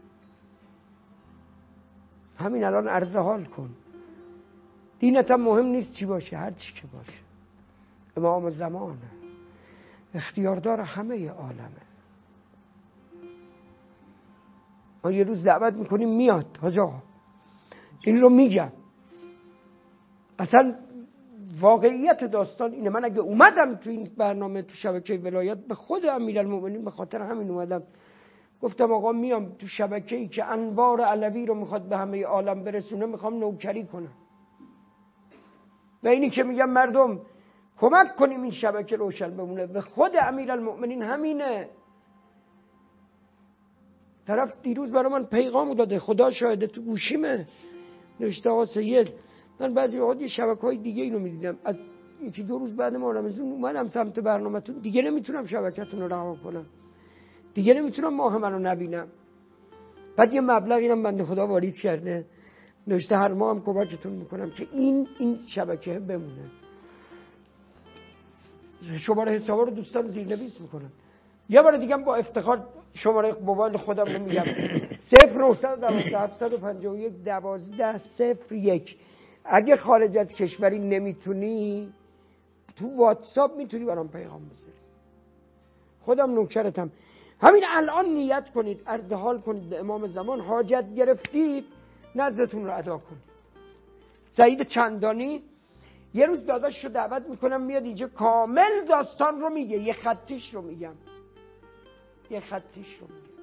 همین الان عرض حال کن. دینت هم مهم نیست چی باشه، هر چی که باشه. امام زمانه، اختیاردار همه عالمه. ما یه روز دعوت میکنیم میاد حاج آقا، این رو میگم، اصلا واقعیت داستان اینه. من اگه اومدم تو این برنامه تو شبکه ولایت به خود امیرالمومنین به خاطر همین اومدم. گفتم آقا میام تو شبکه‌ای که انوار علوی رو میخواد به همه عالم برسونه میخوام نوکری کنم. و اینی که میگم مردم کمک کنیم این شبکه روشن بمونه، به خود امیرالمومنین همینه. طرف دیروز برای من پیغام داده، خدا شاهده تو گوشیمه، نوشته آقا سید من بعضی وقت یه شبکه‌های دیگه اینو می‌دیدم، از یکی دو روز بعد ما رمضان اومدم سمت برنامه‌تون، دیگه نمیتونم شبکه‌تون رو رها کنم، دیگه نمیتونم ماه منو نبینم. بعد یه مبلغی هم بنده خدا واریز کرده، نوشته هر ماه هم کمکتون میکنم که این این شبکه بمونه. شماره حسابا رو دوستان زیرنویس میکنن. یه بار دیگه با افتخار شماره موبایل خودم رو میگم صفر نهصد و دوازده هفتصد و پنجاه و یک دوازده صفر یک. اگه خارج از کشوری نمیتونی تو واتساپ میتونی برام پیغام بذاری، خودم نوکرتم. همین الان نیت کنید، عرض حال کنید به امام زمان، حاجت گرفتید نظرتون رو ادا کنید. سعید چندانی یه روز داداششو دعوت میکنم میاد اینجا کامل داستان رو میگه، یه خطیش رو میگم یه خطیش رو میگم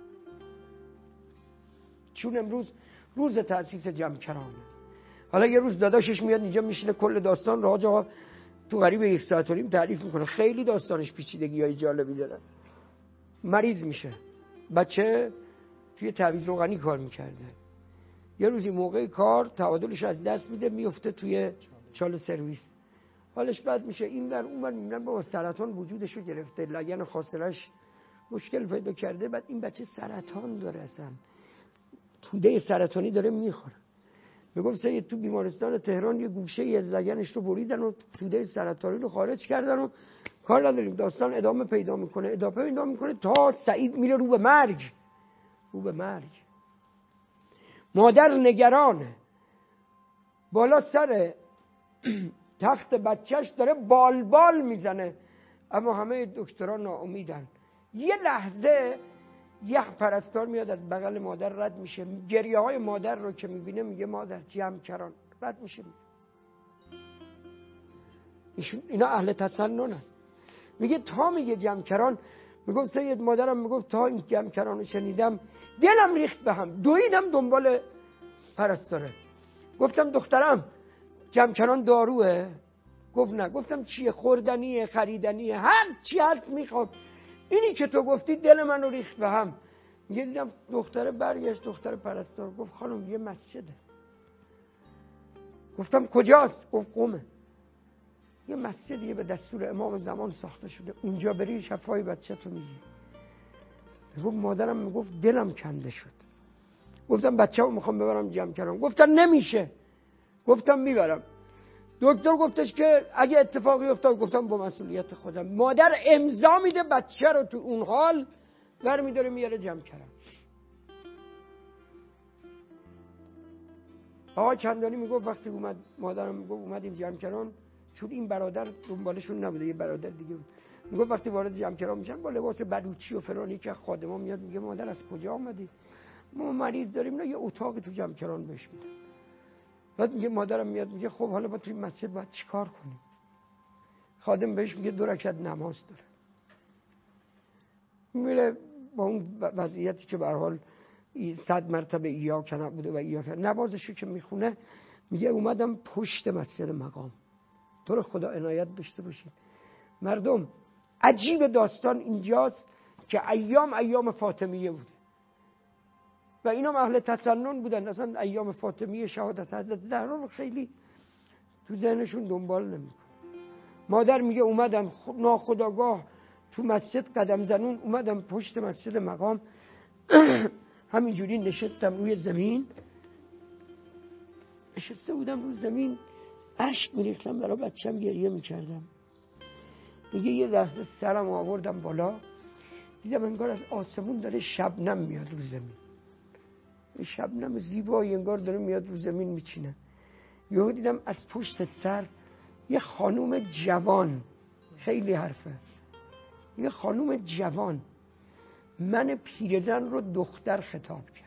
چون امروز روز تأسیس جمکرانه. حالا یه روز داداشش میاد اینجا میشینه کل داستان رو آقا تو قریب یک ساعت و نیم تعریف میکنه. خیلی داستانش پیچیدگی های جالبی داره. مریض میشه، بچه توی تعویض روغنی کار میکرده، یه روزی موقع کار تعادلش از دست میده میفته توی چال سرویس، حالش بد میشه، این ور اون ور میبینن بابا سرطان وجودشو گرفته، لگن خاصرش مشکل پیدا کرده. بعد این بچه سرطان داره، اصلا توده سرطانی داره میخوره. میگم سید تو بیمارستان تهران یه گوشه ای از لگنش رو بریدن و توده سرطانی رو خارج کردن و کار نداریم. داستان ادامه پیدا میکنه ادامه پیدا میکنه تا سعید میره رو به مرگ رو به مرگ مادر نگرانه، بالا سر تخت بچهش داره بال بال میزنه، اما همه دکترها ناامیدن. یه لحظه یه پرستار میاد از بغل مادر رد میشه، گریه های مادر رو که میبینه میگه مادر جمکران، رد میشه. اینا اهل تسننن. میگه تا میگه جمکران، میگم سید مادرم میگفت تا این جمکران رو شنیدم دلم ریخت به هم، دویدم دنبال پرستاره. گفتم دخترم جمکران داروه؟ گفت نه. گفتم چیه؟ خوردنیه، خریدنیه، هر چی هست میخوام. اینی که تو گفتی دل من رو ریخت به هم. میگه دیدم دختره برگشت، دختر پرستار گفت خانم یه مسجده. گفتم کجاست؟ گفت قومه. یه مسجدیه به دستور امام زمان ساخته شده، اونجا بری شفای بچه تو میگی. گفت مادرم میگفت دلم کنده شد. گفتم بچه رو میخوام ببرم جمکران. گفتن نمیشه. گفتم میبرم. دکتر گفتش که اگه اتفاقی افتاد، گفتم با مسئولیت خودم. مادر امضا میده بچه رو تو اون حال برمی داره میاره جمکران. آقا چندانی میگفت وقتی اومد مادرم میگفت اومدیم جمکران، چون این برادر دنبالشون نبوده، یه برادر دیگه بود، میگفت وقتی وارد جمکران میشن با لباس بلوچی و فرانی که خادما میاد میگه مادر از کجا آمدی؟ ما مریض داریم، نه یه اتاقی تو جمکران بهش میدن. بعد میگه مادرم میاد میگه خب حالا با توی مسجد باید چیکار کنیم؟ خادم بهش میگه دو رکعت نماز داره. میره با اون وضعیتی که به هر حال صد مرتبه ایا کنه بوده و ایا کنه، نمازشو که میخونه میگه اومدم پشت مسجد مقام. تو رو خدا عنایت داشته باشید مردم. عجیب داستان اینجاست که ایام ایام فاطمیه بوده و اینا اهل تسنن بودن، اصلا ایام فاطمیه شهادت حضرت زهرا رو خیلی تو ذهنشون دنبال نمیکنه. مادر میگه اومدم ناخودآگاه تو مسجد قدم زنون، اومدم پشت مسجد مقام همینجوری نشستم روی زمین، نشسته بودم روی زمین، اشک میریختم برای بچم، گریه میکردم. میگه یه لحظه سرم آوردم بالا، دیدم انگار از آسمون داره شبنم میاد رو زمین، شبنم زیبایی انگار داره میاد رو زمین میچینه. یهو دیدم از پشت سر یه خانوم جوان، خیلی حرفه، یه خانوم جوان من پیرزن رو دختر خطاب کرد.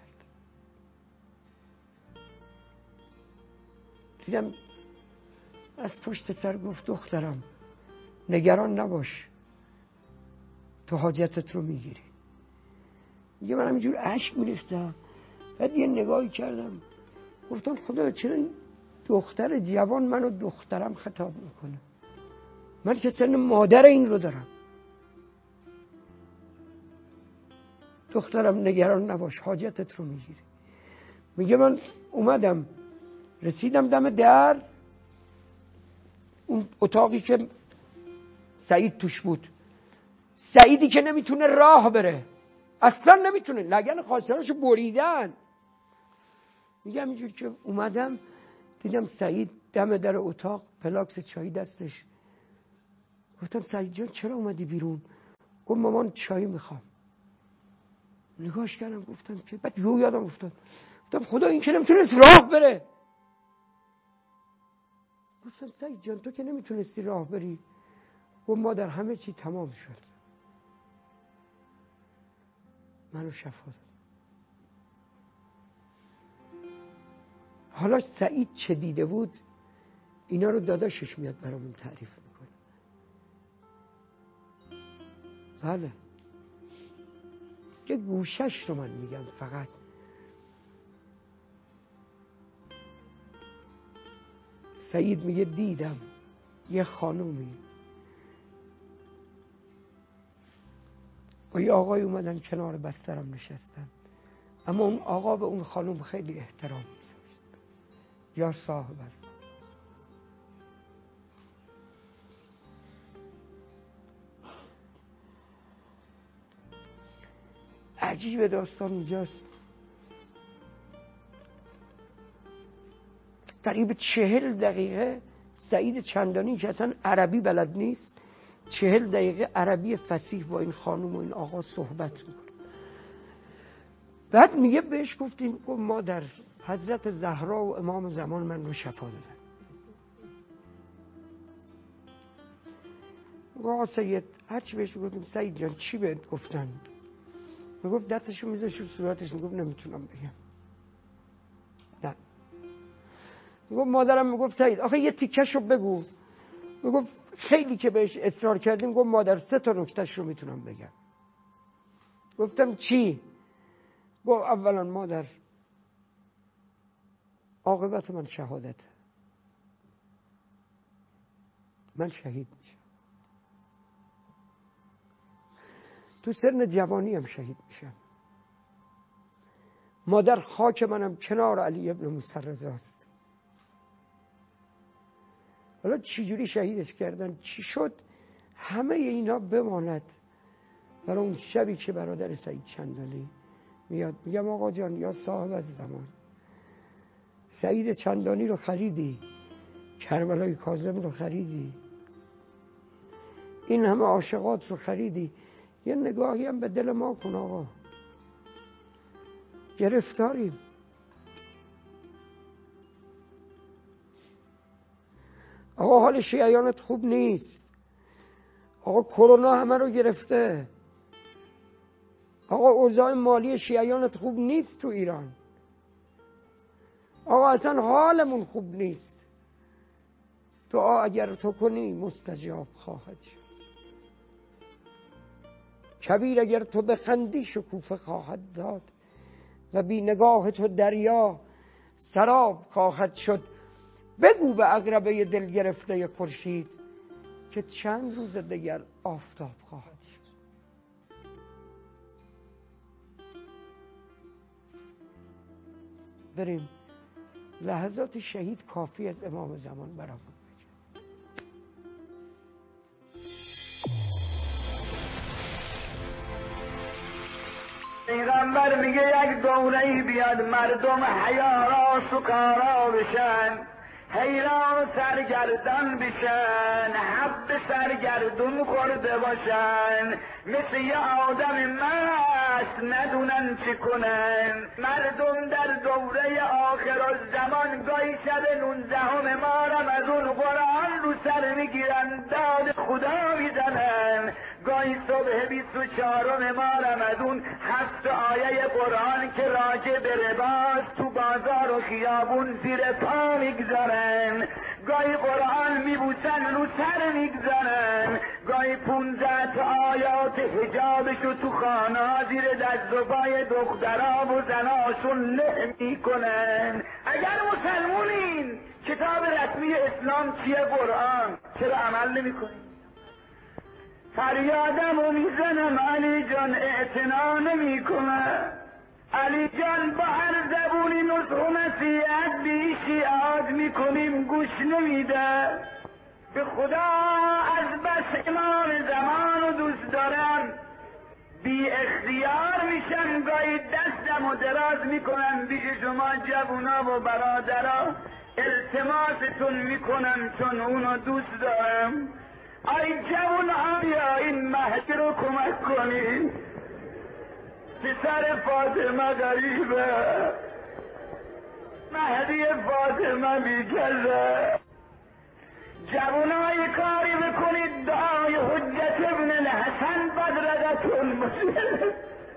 از پشت سر گفت دخترم نگران نباش، تو حاجتت رو میگیری. میگه من همینجور اشک میریختم، بعد یه نگاهی کردم گفتم خدا چرا این دختر جوان منو دخترم خطاب میکنه؟ من که سن مادر این رو دارم. دخترم نگران نباش، حاجتت رو میگیری. میگه من اومدم رسیدم دم در اون اتاقی که سعید توش بود. سعیدی که نمیتونه راه بره، اصلا نمیتونه، لگن خواستانشو بریدن. میگم اینجور که اومدم دیدم سعید دم در اتاق پلاکس چای دستش. گفتم سعید جان چرا اومدی بیرون؟ گفت مامان چای میخوام. نگاهش کردم گفتم که بعد یو یادم افتاد، گفتم خدا این که نمیتونست راه بره. گفتم سعید جان تو که نمیتونستی راه بری. گفت مادر همه چی تمام شد، منو شفا داد. حالا سعید چه دیده بود اینا رو داداشش میاد برامون تعریف میکنه. بله یه گوشش رو من میگم فقط. سعید میگه دیدم یه خانومی با یه آقای اومدن کنار بسترم نشستن، اما اون آقا به اون خانوم خیلی احترام میذاشت، یا صاحب است. عجیب داستان اینجاست، قریب چهل دقیقه سعید چندانی که اصلا عربی بلد نیست، چهل دقیقه عربی فصیح با این خانم و این آقا صحبت میکنه. بعد میگه بهش گفتیم گفت مادر حضرت زهرا و امام زمان من رو شفا دادن. آقا سید هرچی بهش گفتیم سعید جان چی بهت گفتن؟ میگفت دستشو میذاشت رو صورتش، میگفت نمیتونم بگم. نه میگفت مادرم میگفت سعید آخه یه تیکش رو بگو. میگفت خیلی که بهش اصرار کردیم گفت مادر سه تا نکتهش رو میتونم بگم. گفتم چی؟ گفت اولا مادر عاقبت من شهادت، من شهید میشم، تو سن جوانی هم شهید میشم. مادر خاک منم کنار علی ابن موسی رضاست. حالا چجوری شهیدش کردن چی شد همه اینا بماند برای اون شبی که برادر سعید چندانی میاد. میگم آقا جان یا صاحب از زمان سعید چندانی رو خریدی، کربلای کاظم رو خریدی، این همه عاشقات رو خریدی، یه نگاهی هم به دل ما کن آقا، گرفتاریم. آقا حال شیعیانت خوب نیست، آقا کرونا همه رو گرفته، آقا اوضاع مالی شیعیانت خوب نیست تو ایران، آقا اصلا حالمون خوب نیست. دعا اگر تو کنی مستجاب خواهد شد، کبیر اگر تو بخندی شکوفه خواهد داد و بی نگاه تو دریا سراب خواهد شد. بگو به عقربه دل گرفته خورشید که چند روز دیگر آفتاب خواهد شد. بریم لحظات شهید کافی از امام زمان برامون بگه. پیغمبر میگه یک دوره‌ای بیاد مردم حیارا سکارا بشن، حیران سرگردان بشن، حب سرگردون خورده باشن، مثل یه آدم مست ندونن چی کنن. مردم در دوره آخرالزمان گاهی شب نونزدهم مارم از اون قرآن رو سر میگیرن، داد خدا میزنن، گاهی صبح بیست و چهارم ماه رمضان هفت آیه قرآن که راجع به رباست تو بازار و خیابون زیر پا میگذارن، گاهی قرآن میبوسن رو سر میگذارن، گاهی پونزده تا آیات حجابشو تو خانه زیر دست و پای دخترها و زناشون له میکنن. اگر مسلمونین کتاب رسمی اسلام چیه؟ قرآن. چرا عمل نمیکنین؟ فریادمو میزنم علی جان اعتنا نمیکنه. علی جان با هر زبونی نصح و نصیحت بیشی عاد میکنیم گوش نمیده. به خدا از بس امام زمان رو دوست دارم بی اختیار میشم گاهی دستم و دراز میکنم پیش شما جوونا و برادرها، التماستون میکنم چون اونو دوست دارم. ای جوون آیا این مهدی رو کمک کنی؟ پسر فاطمه غریبه، مهدی فاطمه بیکزه. جوانای کاری بکنید دعای حجت ابن الحسن بدرقتون باشه.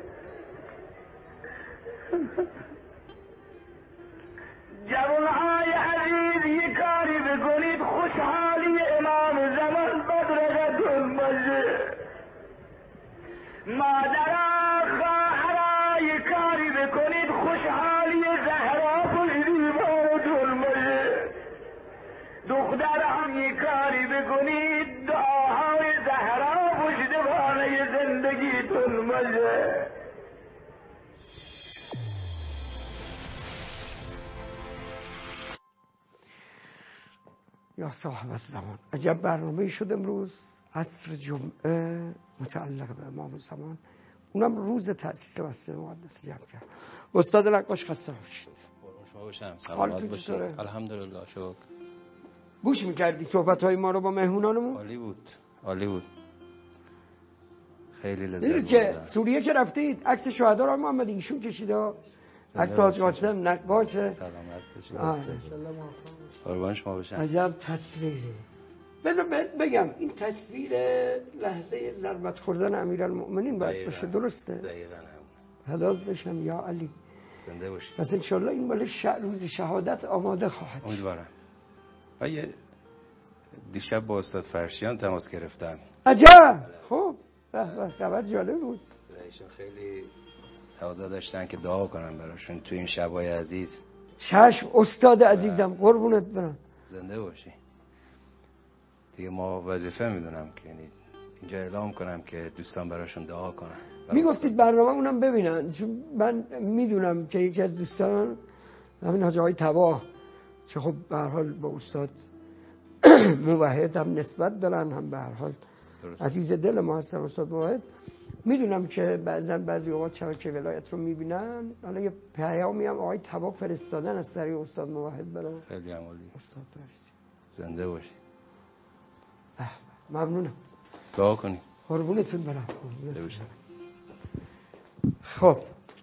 جوانای عزیز یک کاری بکنید خوشحالی امام زمان بدرقتون باشه. مادرها خواهرها یک کاری بکنید خوشحالی زهرا پشتیبانتون باشه. دختران یک کاری بکنید دعاهای زهرا پشتیبانه زندگیتون باشه. یا صاحب الزمان، عجب برنامه شد امروز عصر جمعه متعلق به امام زمان، اونم روز تأسیس مسجد مقدس جمع کرد. استاد نقاش خسته باشید. شما باشم سلامت باشید. الحمدلله شکر. گوش میکردی صحبت های ما رو با مهمونانمون؟ عالی بود عالی بود، خیلی لذت دیدید که سوریه که رفتید عکس شهدا رو محمد ایشون کشیده، عکس حاج قاسم نقاش. سلامت باشید. قربان شما باشم. عجب تصویری. بذار بگم این تصویر لحظه ضربت خوردن امیرالمؤمنین باید باشه، درسته؟ دقیقاً هدایت بشم یا علی. زنده باشید. پس انشالله این مال ش... روز شهادت آماده خواهد. امیدوارم. آیه دیشب با استاد فرشیان تماس گرفتم. عجب. خب به خبر جالب بود. ایشون خیلی تقاضا داشتن که دعا کنم براشون تو این شبای عزیز. چشم استاد عزیزم، قربونت برم. زنده باشی. دیگه ما وظیفه میدونم که یعنی اینجا اعلام کنم که دوستان براشون دعا کنن. میگفتید برنامه اونم ببینن، چون من میدونم که یکی از دوستان همین حاج آقای تباه چه خب به هر حال با استاد موحد هم نسبت دارن، هم به هر حال عزیز دل ما هستن استاد موحد. میدونم که بعضا بعضی اوقات شبکه ولایت رو میبینن، حالا یه پیامی هم آقای تباه فرستادن از طریق استاد موحد برای خیلی عالی. استاد درستی. زنده باشی. ممنونم. دعا کنی. قربونتون برم. خب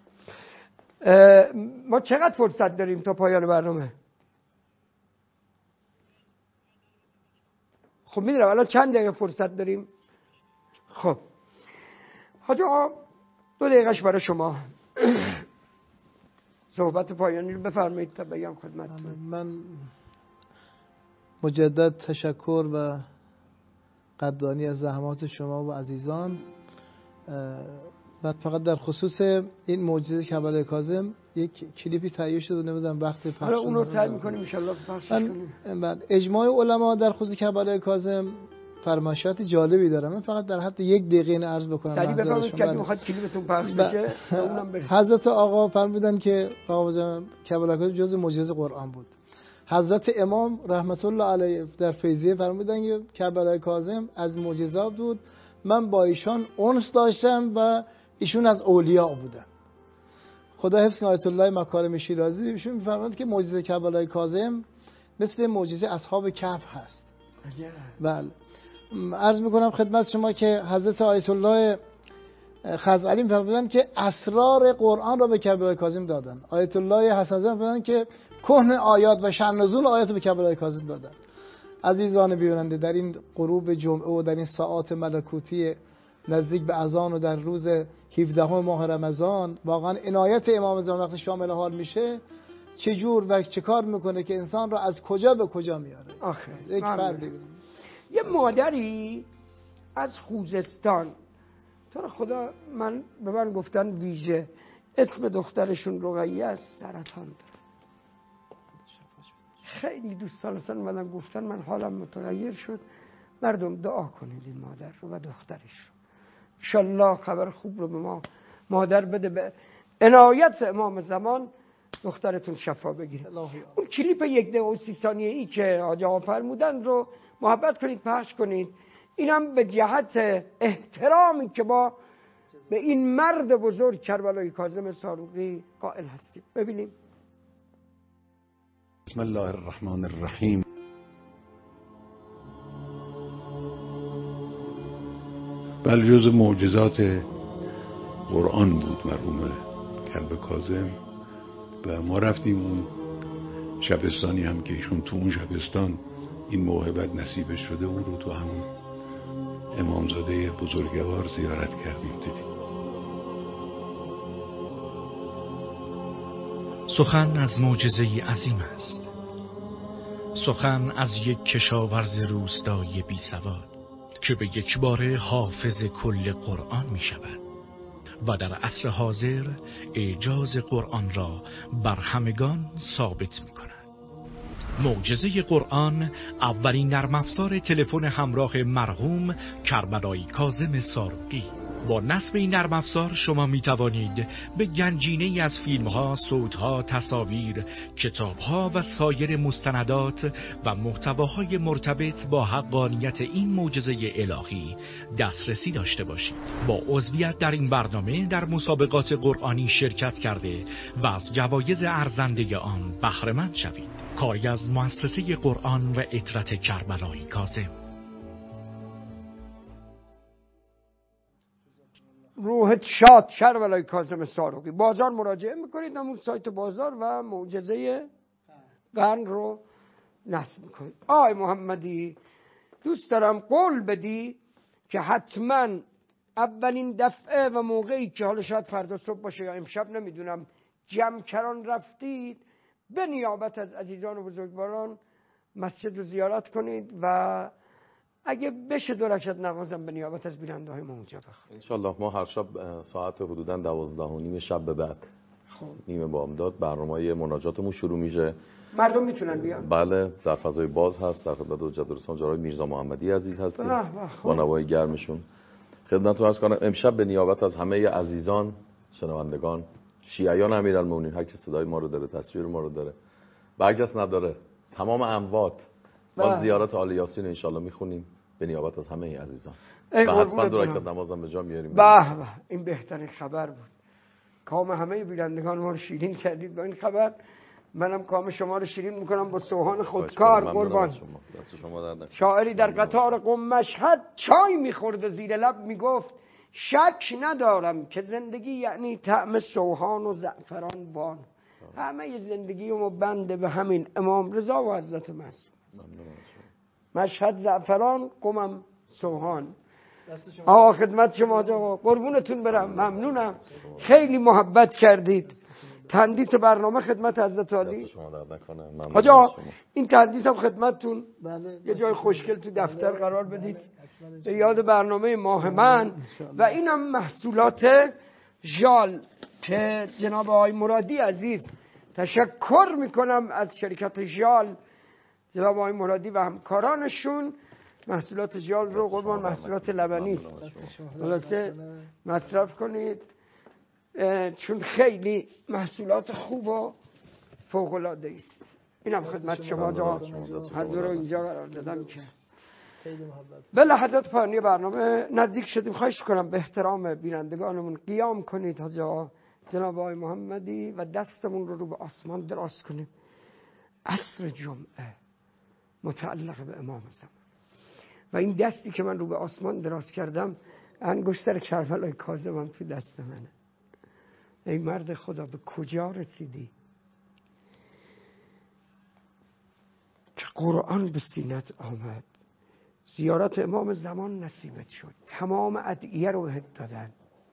ما چقدر فرصت داریم تا پایان برنامه؟ خب میدونم الان چند دقیقه فرصت داریم. خب حاج آقا دو دقیقهش برای شما صحبت پایانی رو بفرمایید تا بگم خدمتتون. من مجدد تشکر و قدردانی از زحمات شما و عزیزان. بعد فقط در خصوص این معجزه کربلای کاظم یک کلیپی تهیه شده و نمیدونم وقت پخش حالا اون رو سعی می‌کنیم ان شاء الله پخشش کنیم. بعد اجماع علما در خصوص کربلای کاظم فرمایشات جالبی داره. من فقط در حد یک دقیقه این عرض بکنم. سریع بفرمایید که میخواد کلیپتون پخش بشه اونم برید. حضرت آقا فرمودن که آقا کربلای کاظم جزء معجزه قرآن بود. حضرت امام رحمت الله علیه در فیضیه فرمودن که کربلای کاظم از معجزات بود، من با ایشان انس داشتم و ایشون از اولیاء بودن. خدا حفظ آیت الله مکارم شیرازی ایشون می‌فرمایند که معجزه کربلای کاظم مثل معجزه اصحاب کهف هست. بله. عرض میکنم خدمت شما که حضرت آیت الله خزعلی می‌فرمایند که اسرار قرآن را به کربلای کاظم دادن. آیت الله حسن زاده می‌فرمایند که کهن آیات و شأن نزول آیات به کربلای کاظم دادن. عزیزان بیننده، در این غروب جمعه و در این ساعات ملکوتی نزدیک به اذان و در روز هفدهم ماه رمضان واقعا عنایت امام زمان وقتی شامل حال میشه چجور و چه کار میکنه که انسان رو از کجا به کجا میاره. آخه یک فردی یه مادری از خوزستان، تو رو خدا من به من گفتن ویژه اسم دخترشون رقیه است، سرطان داره. خیلی دوستان اصلا منم گفتن، من حالم متغیر شد. مردم دعا کنید این مادر رو و دخترش رو، انشالله خبر خوب رو به ما مادر بده، به عنایت امام زمان دخترتون شفا بگیره. اون کلیپ یک دقیقه و سی ثانیه ای که حاج آقا فرمودن رو محبت کنید پخش کنید. اینم به جهت احترامی که با به این مرد بزرگ کربلای کاظم صاروخی قائل هستیم. ببینیم. بسم الله الرحمن الرحیم. بله، جز معجزات قرآن بود مرحوم کرب کاظم و ما رفتیم اون شبستانی هم که ایشون تو اون شبستان این موهبت نصیبش شده، اون رو تو همون امامزاده بزرگوار زیارت کردیم دیدیم. سخن از معجزه‌ای عظیم است. سخن از یک کشاورز روستایی بی سواد که به یک باره حافظ کل قرآن می شود و در عصر حاضر اعجاز قرآن را بر همگان ثابت می کند. معجزه قرآن اولین نرم افزار تلفن همراه مرحوم کربلایی کاظم صاروخی. با نصب این نرم افزار شما می توانید به گنجینه‌ای از فیلم‌ها، صوت‌ها، تصاویر، کتاب‌ها و سایر مستندات و محتواهای مرتبط با حقانیت این معجزه الهی دسترسی داشته باشید. با عضویت در این برنامه در مسابقات قرآنی شرکت کرده و از جوایز ارزنده آن بهره مند شوید. کاری از مؤسسه قرآن و عطرت کربلایی کاظم. روحت شاد کربلای کاظم صاروخی. بازار مراجعه میکنید، همون سایت بازار و معجزه قرن رو نصب میکنید. آی محمدی دوست دارم قول بدی که حتما اولین دفعه و موقعی که حالا شاید فردا صبح باشه یا امشب نمیدونم جمکران رفتید، به نیابت از عزیزان و بزرگواران مسجد رو زیارت کنید و اگه بشه دو رکعت نمازم به نیابت از بیننده های ما اونجا بخونید. انشالله ما هر شب ساعت حدوداً دوازده و نیم شب به بعد خب. نیمه بامداد برنامه مناجاتمون شروع میشه. مردم میتونن بیان؟ بله، در فضای باز هست، در خدمت جدرستان جناب میرزا محمدی عزیز هستیم با نوای گرمشون. خدمتتون عرض کنم امشب به نیابت از همه عزیزان شنوندگان شیعیان امیرالمومنین، هر کی صدای ما رو داره، تصویر ما رو داره، برگشت نداره، تمام اموات با زیارت آل یاسین ان شاء الله میخونیم به نیابت از همه عزیزان و حتما دو رکعت نمازم به جا میاریم. به به، این بهترین خبر بود. کام همه بینندگان ما رو شیرین کردید با این خبر. منم کام شما رو شیرین میکنم با سوهان خودکار. قربان شاعری در قطار قم مشهد چای میخورد و زیر لب میگفت شک ندارم که زندگی یعنی طعم سوهان و زعفران بان. همه زندگی ما بنده به همین امام رضا و حضرت معصوم. مشهد زعفران، قمم سوهان. آقا خدمت شما آقا، قربونتون برم، ممنونم، خیلی محبت کردید. تندیس برنامه خدمت حضرت عالی. حاج آقا این تندیس هم خدمتتون یه جای خوشگل تو دفتر قرار بدید به یاد برنامه ماه من. و اینم محصولات ژال که جناب آقای مرادی عزیز، تشکر میکنم از شرکت ژال، جناب آقای مرادی و همکارانشون. محصولات ژال رو قربان محصولات لبنی خلاصه مصرف کنید چون خیلی محصولات خوب و فوق العاده است. اینم خدمت شما جا هر دو رو اینجا قرار دادم که به لحظات پایانی برنامه نزدیک شدیم. خواهش کنم به احترام بینندگانمون قیام کنید حاجا جناب آقای محمدی و دستمون رو رو به آسمان دراز کنیم. عصر جمعه متعلق به امام زمان و این دستی که من رو به آسمان دراز کردم انگشتر کربلای کاظمم تو دست منه. ای مرد خدا به کجا رسیدی که قرآن به سینت آمد، زیارت امام زمان نصیبت شد، تمام ادعیه رو بهت دادن.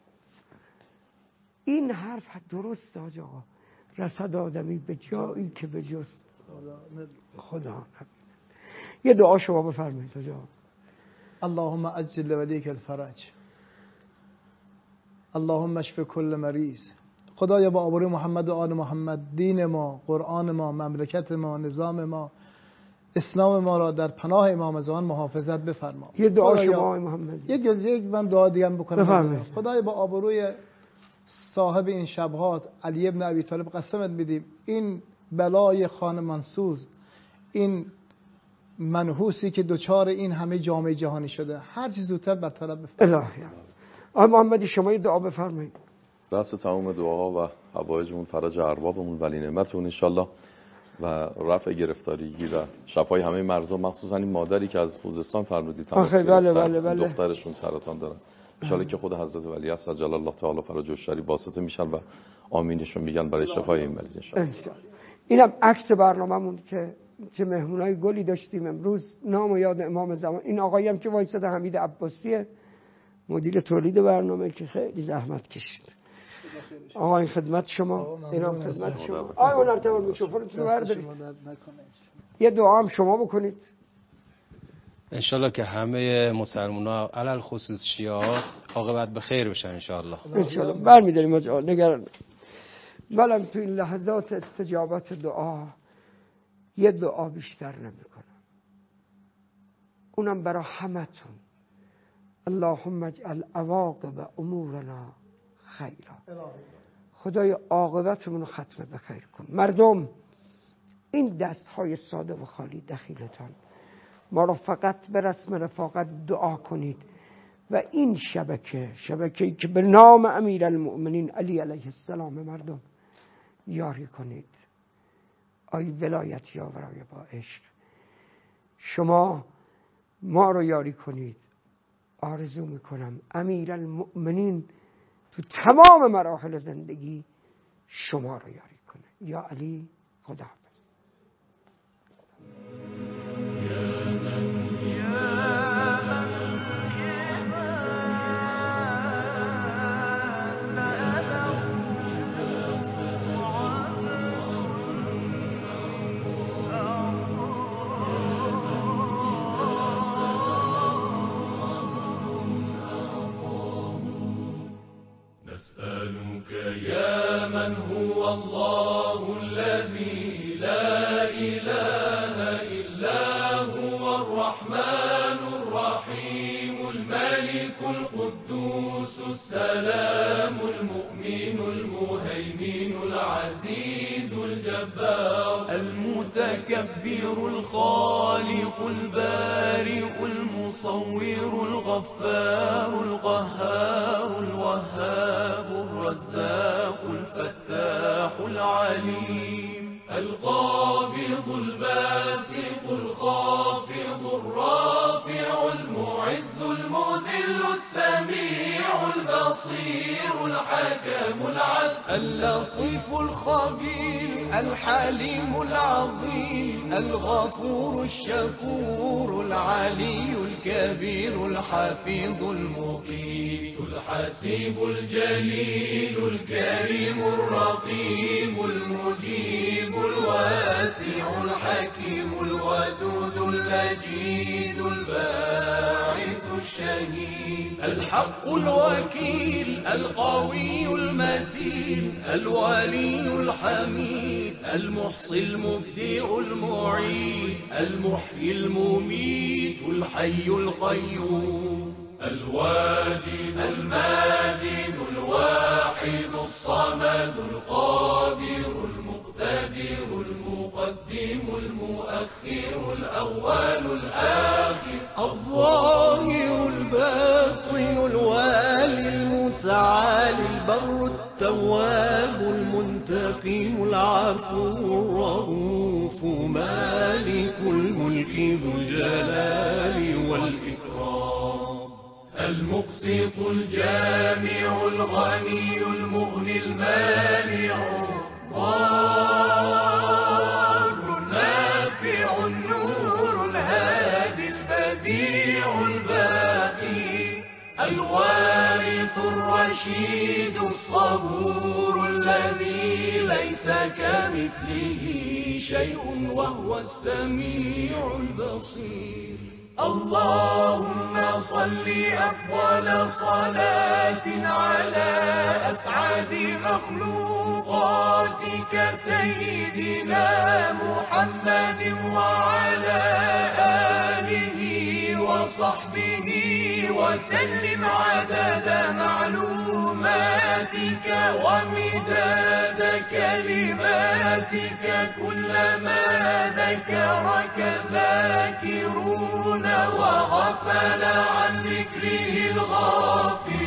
این حرف درست حاج آقا، رسد آدمی به جایی که به جز خدا نبید. یه دعا شما بفرمایید حاج آقا. اللهم عجل لولیک الفرج، اللهم اشف کل مریض. خدایا با آبروی محمد و آل محمد دین ما، قرآن ما، مملکت ما، نظام ما، اسلام ما را در پناه امام زمان محافظت بفرما. یه دعا شما آقای محمد. یه جزء من دعا دیگه بکنم. بفرمایید. خدایا با آبروی صاحب این شبهات علی ابن ابی طالب قسمت میدیم این بلای خان منسوز، این منحوسی که دوچار این همه جامعه جهانی شده، هر چیز زودتر برطرف بفرمایید. الهی آقای محمدی شما یه دعا بفرمایید. دست تمام دعاها و حوایجمون فرج اربابمون ولی نعمتمون انشالله و رفع گرفتاری و شفای همه مرضا، مخصوصا این مادری که از خوزستان فرمودید آخه بله بله بله دخترشون سرطان دارن، انشالله که خود حضرت ولی عصر جل الله تعالی فرج الشری واسطه میشن و آمینشون میگن برای شفای این مریض انشالله. اینم عکس برنامه‌مون که چه مهمونای گلی داشتیم امروز، نام و یاد امام زمان. این آقایی هم که وایساده حمید عباسیه، مدیر تولید برنامه که خیلی زحمت کشید. آقا این خدمت شما، اینم خدمت شما. آقای هنرتمند میکروفونتون رو بردارید. یه دعا هم شما بکنید. انشالله که همه مسلمان‌ها علل خصوص شیعه عاقبت به خیر بشن انشالله. انشالله برمی‌داریم آقا، نگران. ولم تو این لحظات استجابت دعا یه دعا بیشتر نمی‌کنم، اونم برای همتون. اللهم اجعل عواقب امورنا خیرا. خدای عاقبتمون رو ختم به خیر کن. مردم این دست‌های ساده و خالی دخیلتان ما رو فقط به رسم رفاقت دعا کنید و این شبکه شبکه‌ای که به نام امیرالمؤمنین علی علیه السلام مردم یاری کنید. آی ولایت یاورای با عشق، شما ما رو یاری کنید. آرزو میکنم امیرالمؤمنین تو تمام مراحل زندگی شما رو یاری کنه. یا علی خدا حافظ. يا من هو الله الذي لا إله إلا هو الرحمن الرحيم الملك القدوس السلام المؤمن المهيمن العزيز الجبار المتكبر الخالق البارئ المصور الغفار القهار الوهاب الرزاق الفتاح العليم القابض الباسط الخافض الرافع المعز المذل السميع البصير الحكم العدل اللطيف الخبير الحليم العظيم الغفور الشكور العلي الكبير الحفيظ المقيم الحسيب الجليل الكريم الرقيب المجيب الواسع الحكيم الودود المجيد الباعث الشهيد الحق الوكيل القوي المتين الولي الحميد المحصي المبدع المعيد المحيي المميت الحي القيوم الواجد الماجد الواحد الصمد القادر المقتدر المقدم المؤخر الأول الآخر الظاهر الباطن الوالي المتعالي البر التواب المنتقم العفو الرؤوف مالك الملك ذو الجلال والإكرام المقسط الجامع الغني المغني المانع الضار النافع النور الهادي البديع الوارث الرشيد الصبور الذي ليس كمثله شيء وهو السميع البصير. اللهم صل أفضل صلاة على أسعد مخلوقاتك سيدنا محمد وعلى آله وصحبه وسلم عدد معلوماتك ومداد كلماتك كلما ذكرك ذاكرون وغفل عن ذكره الغافل.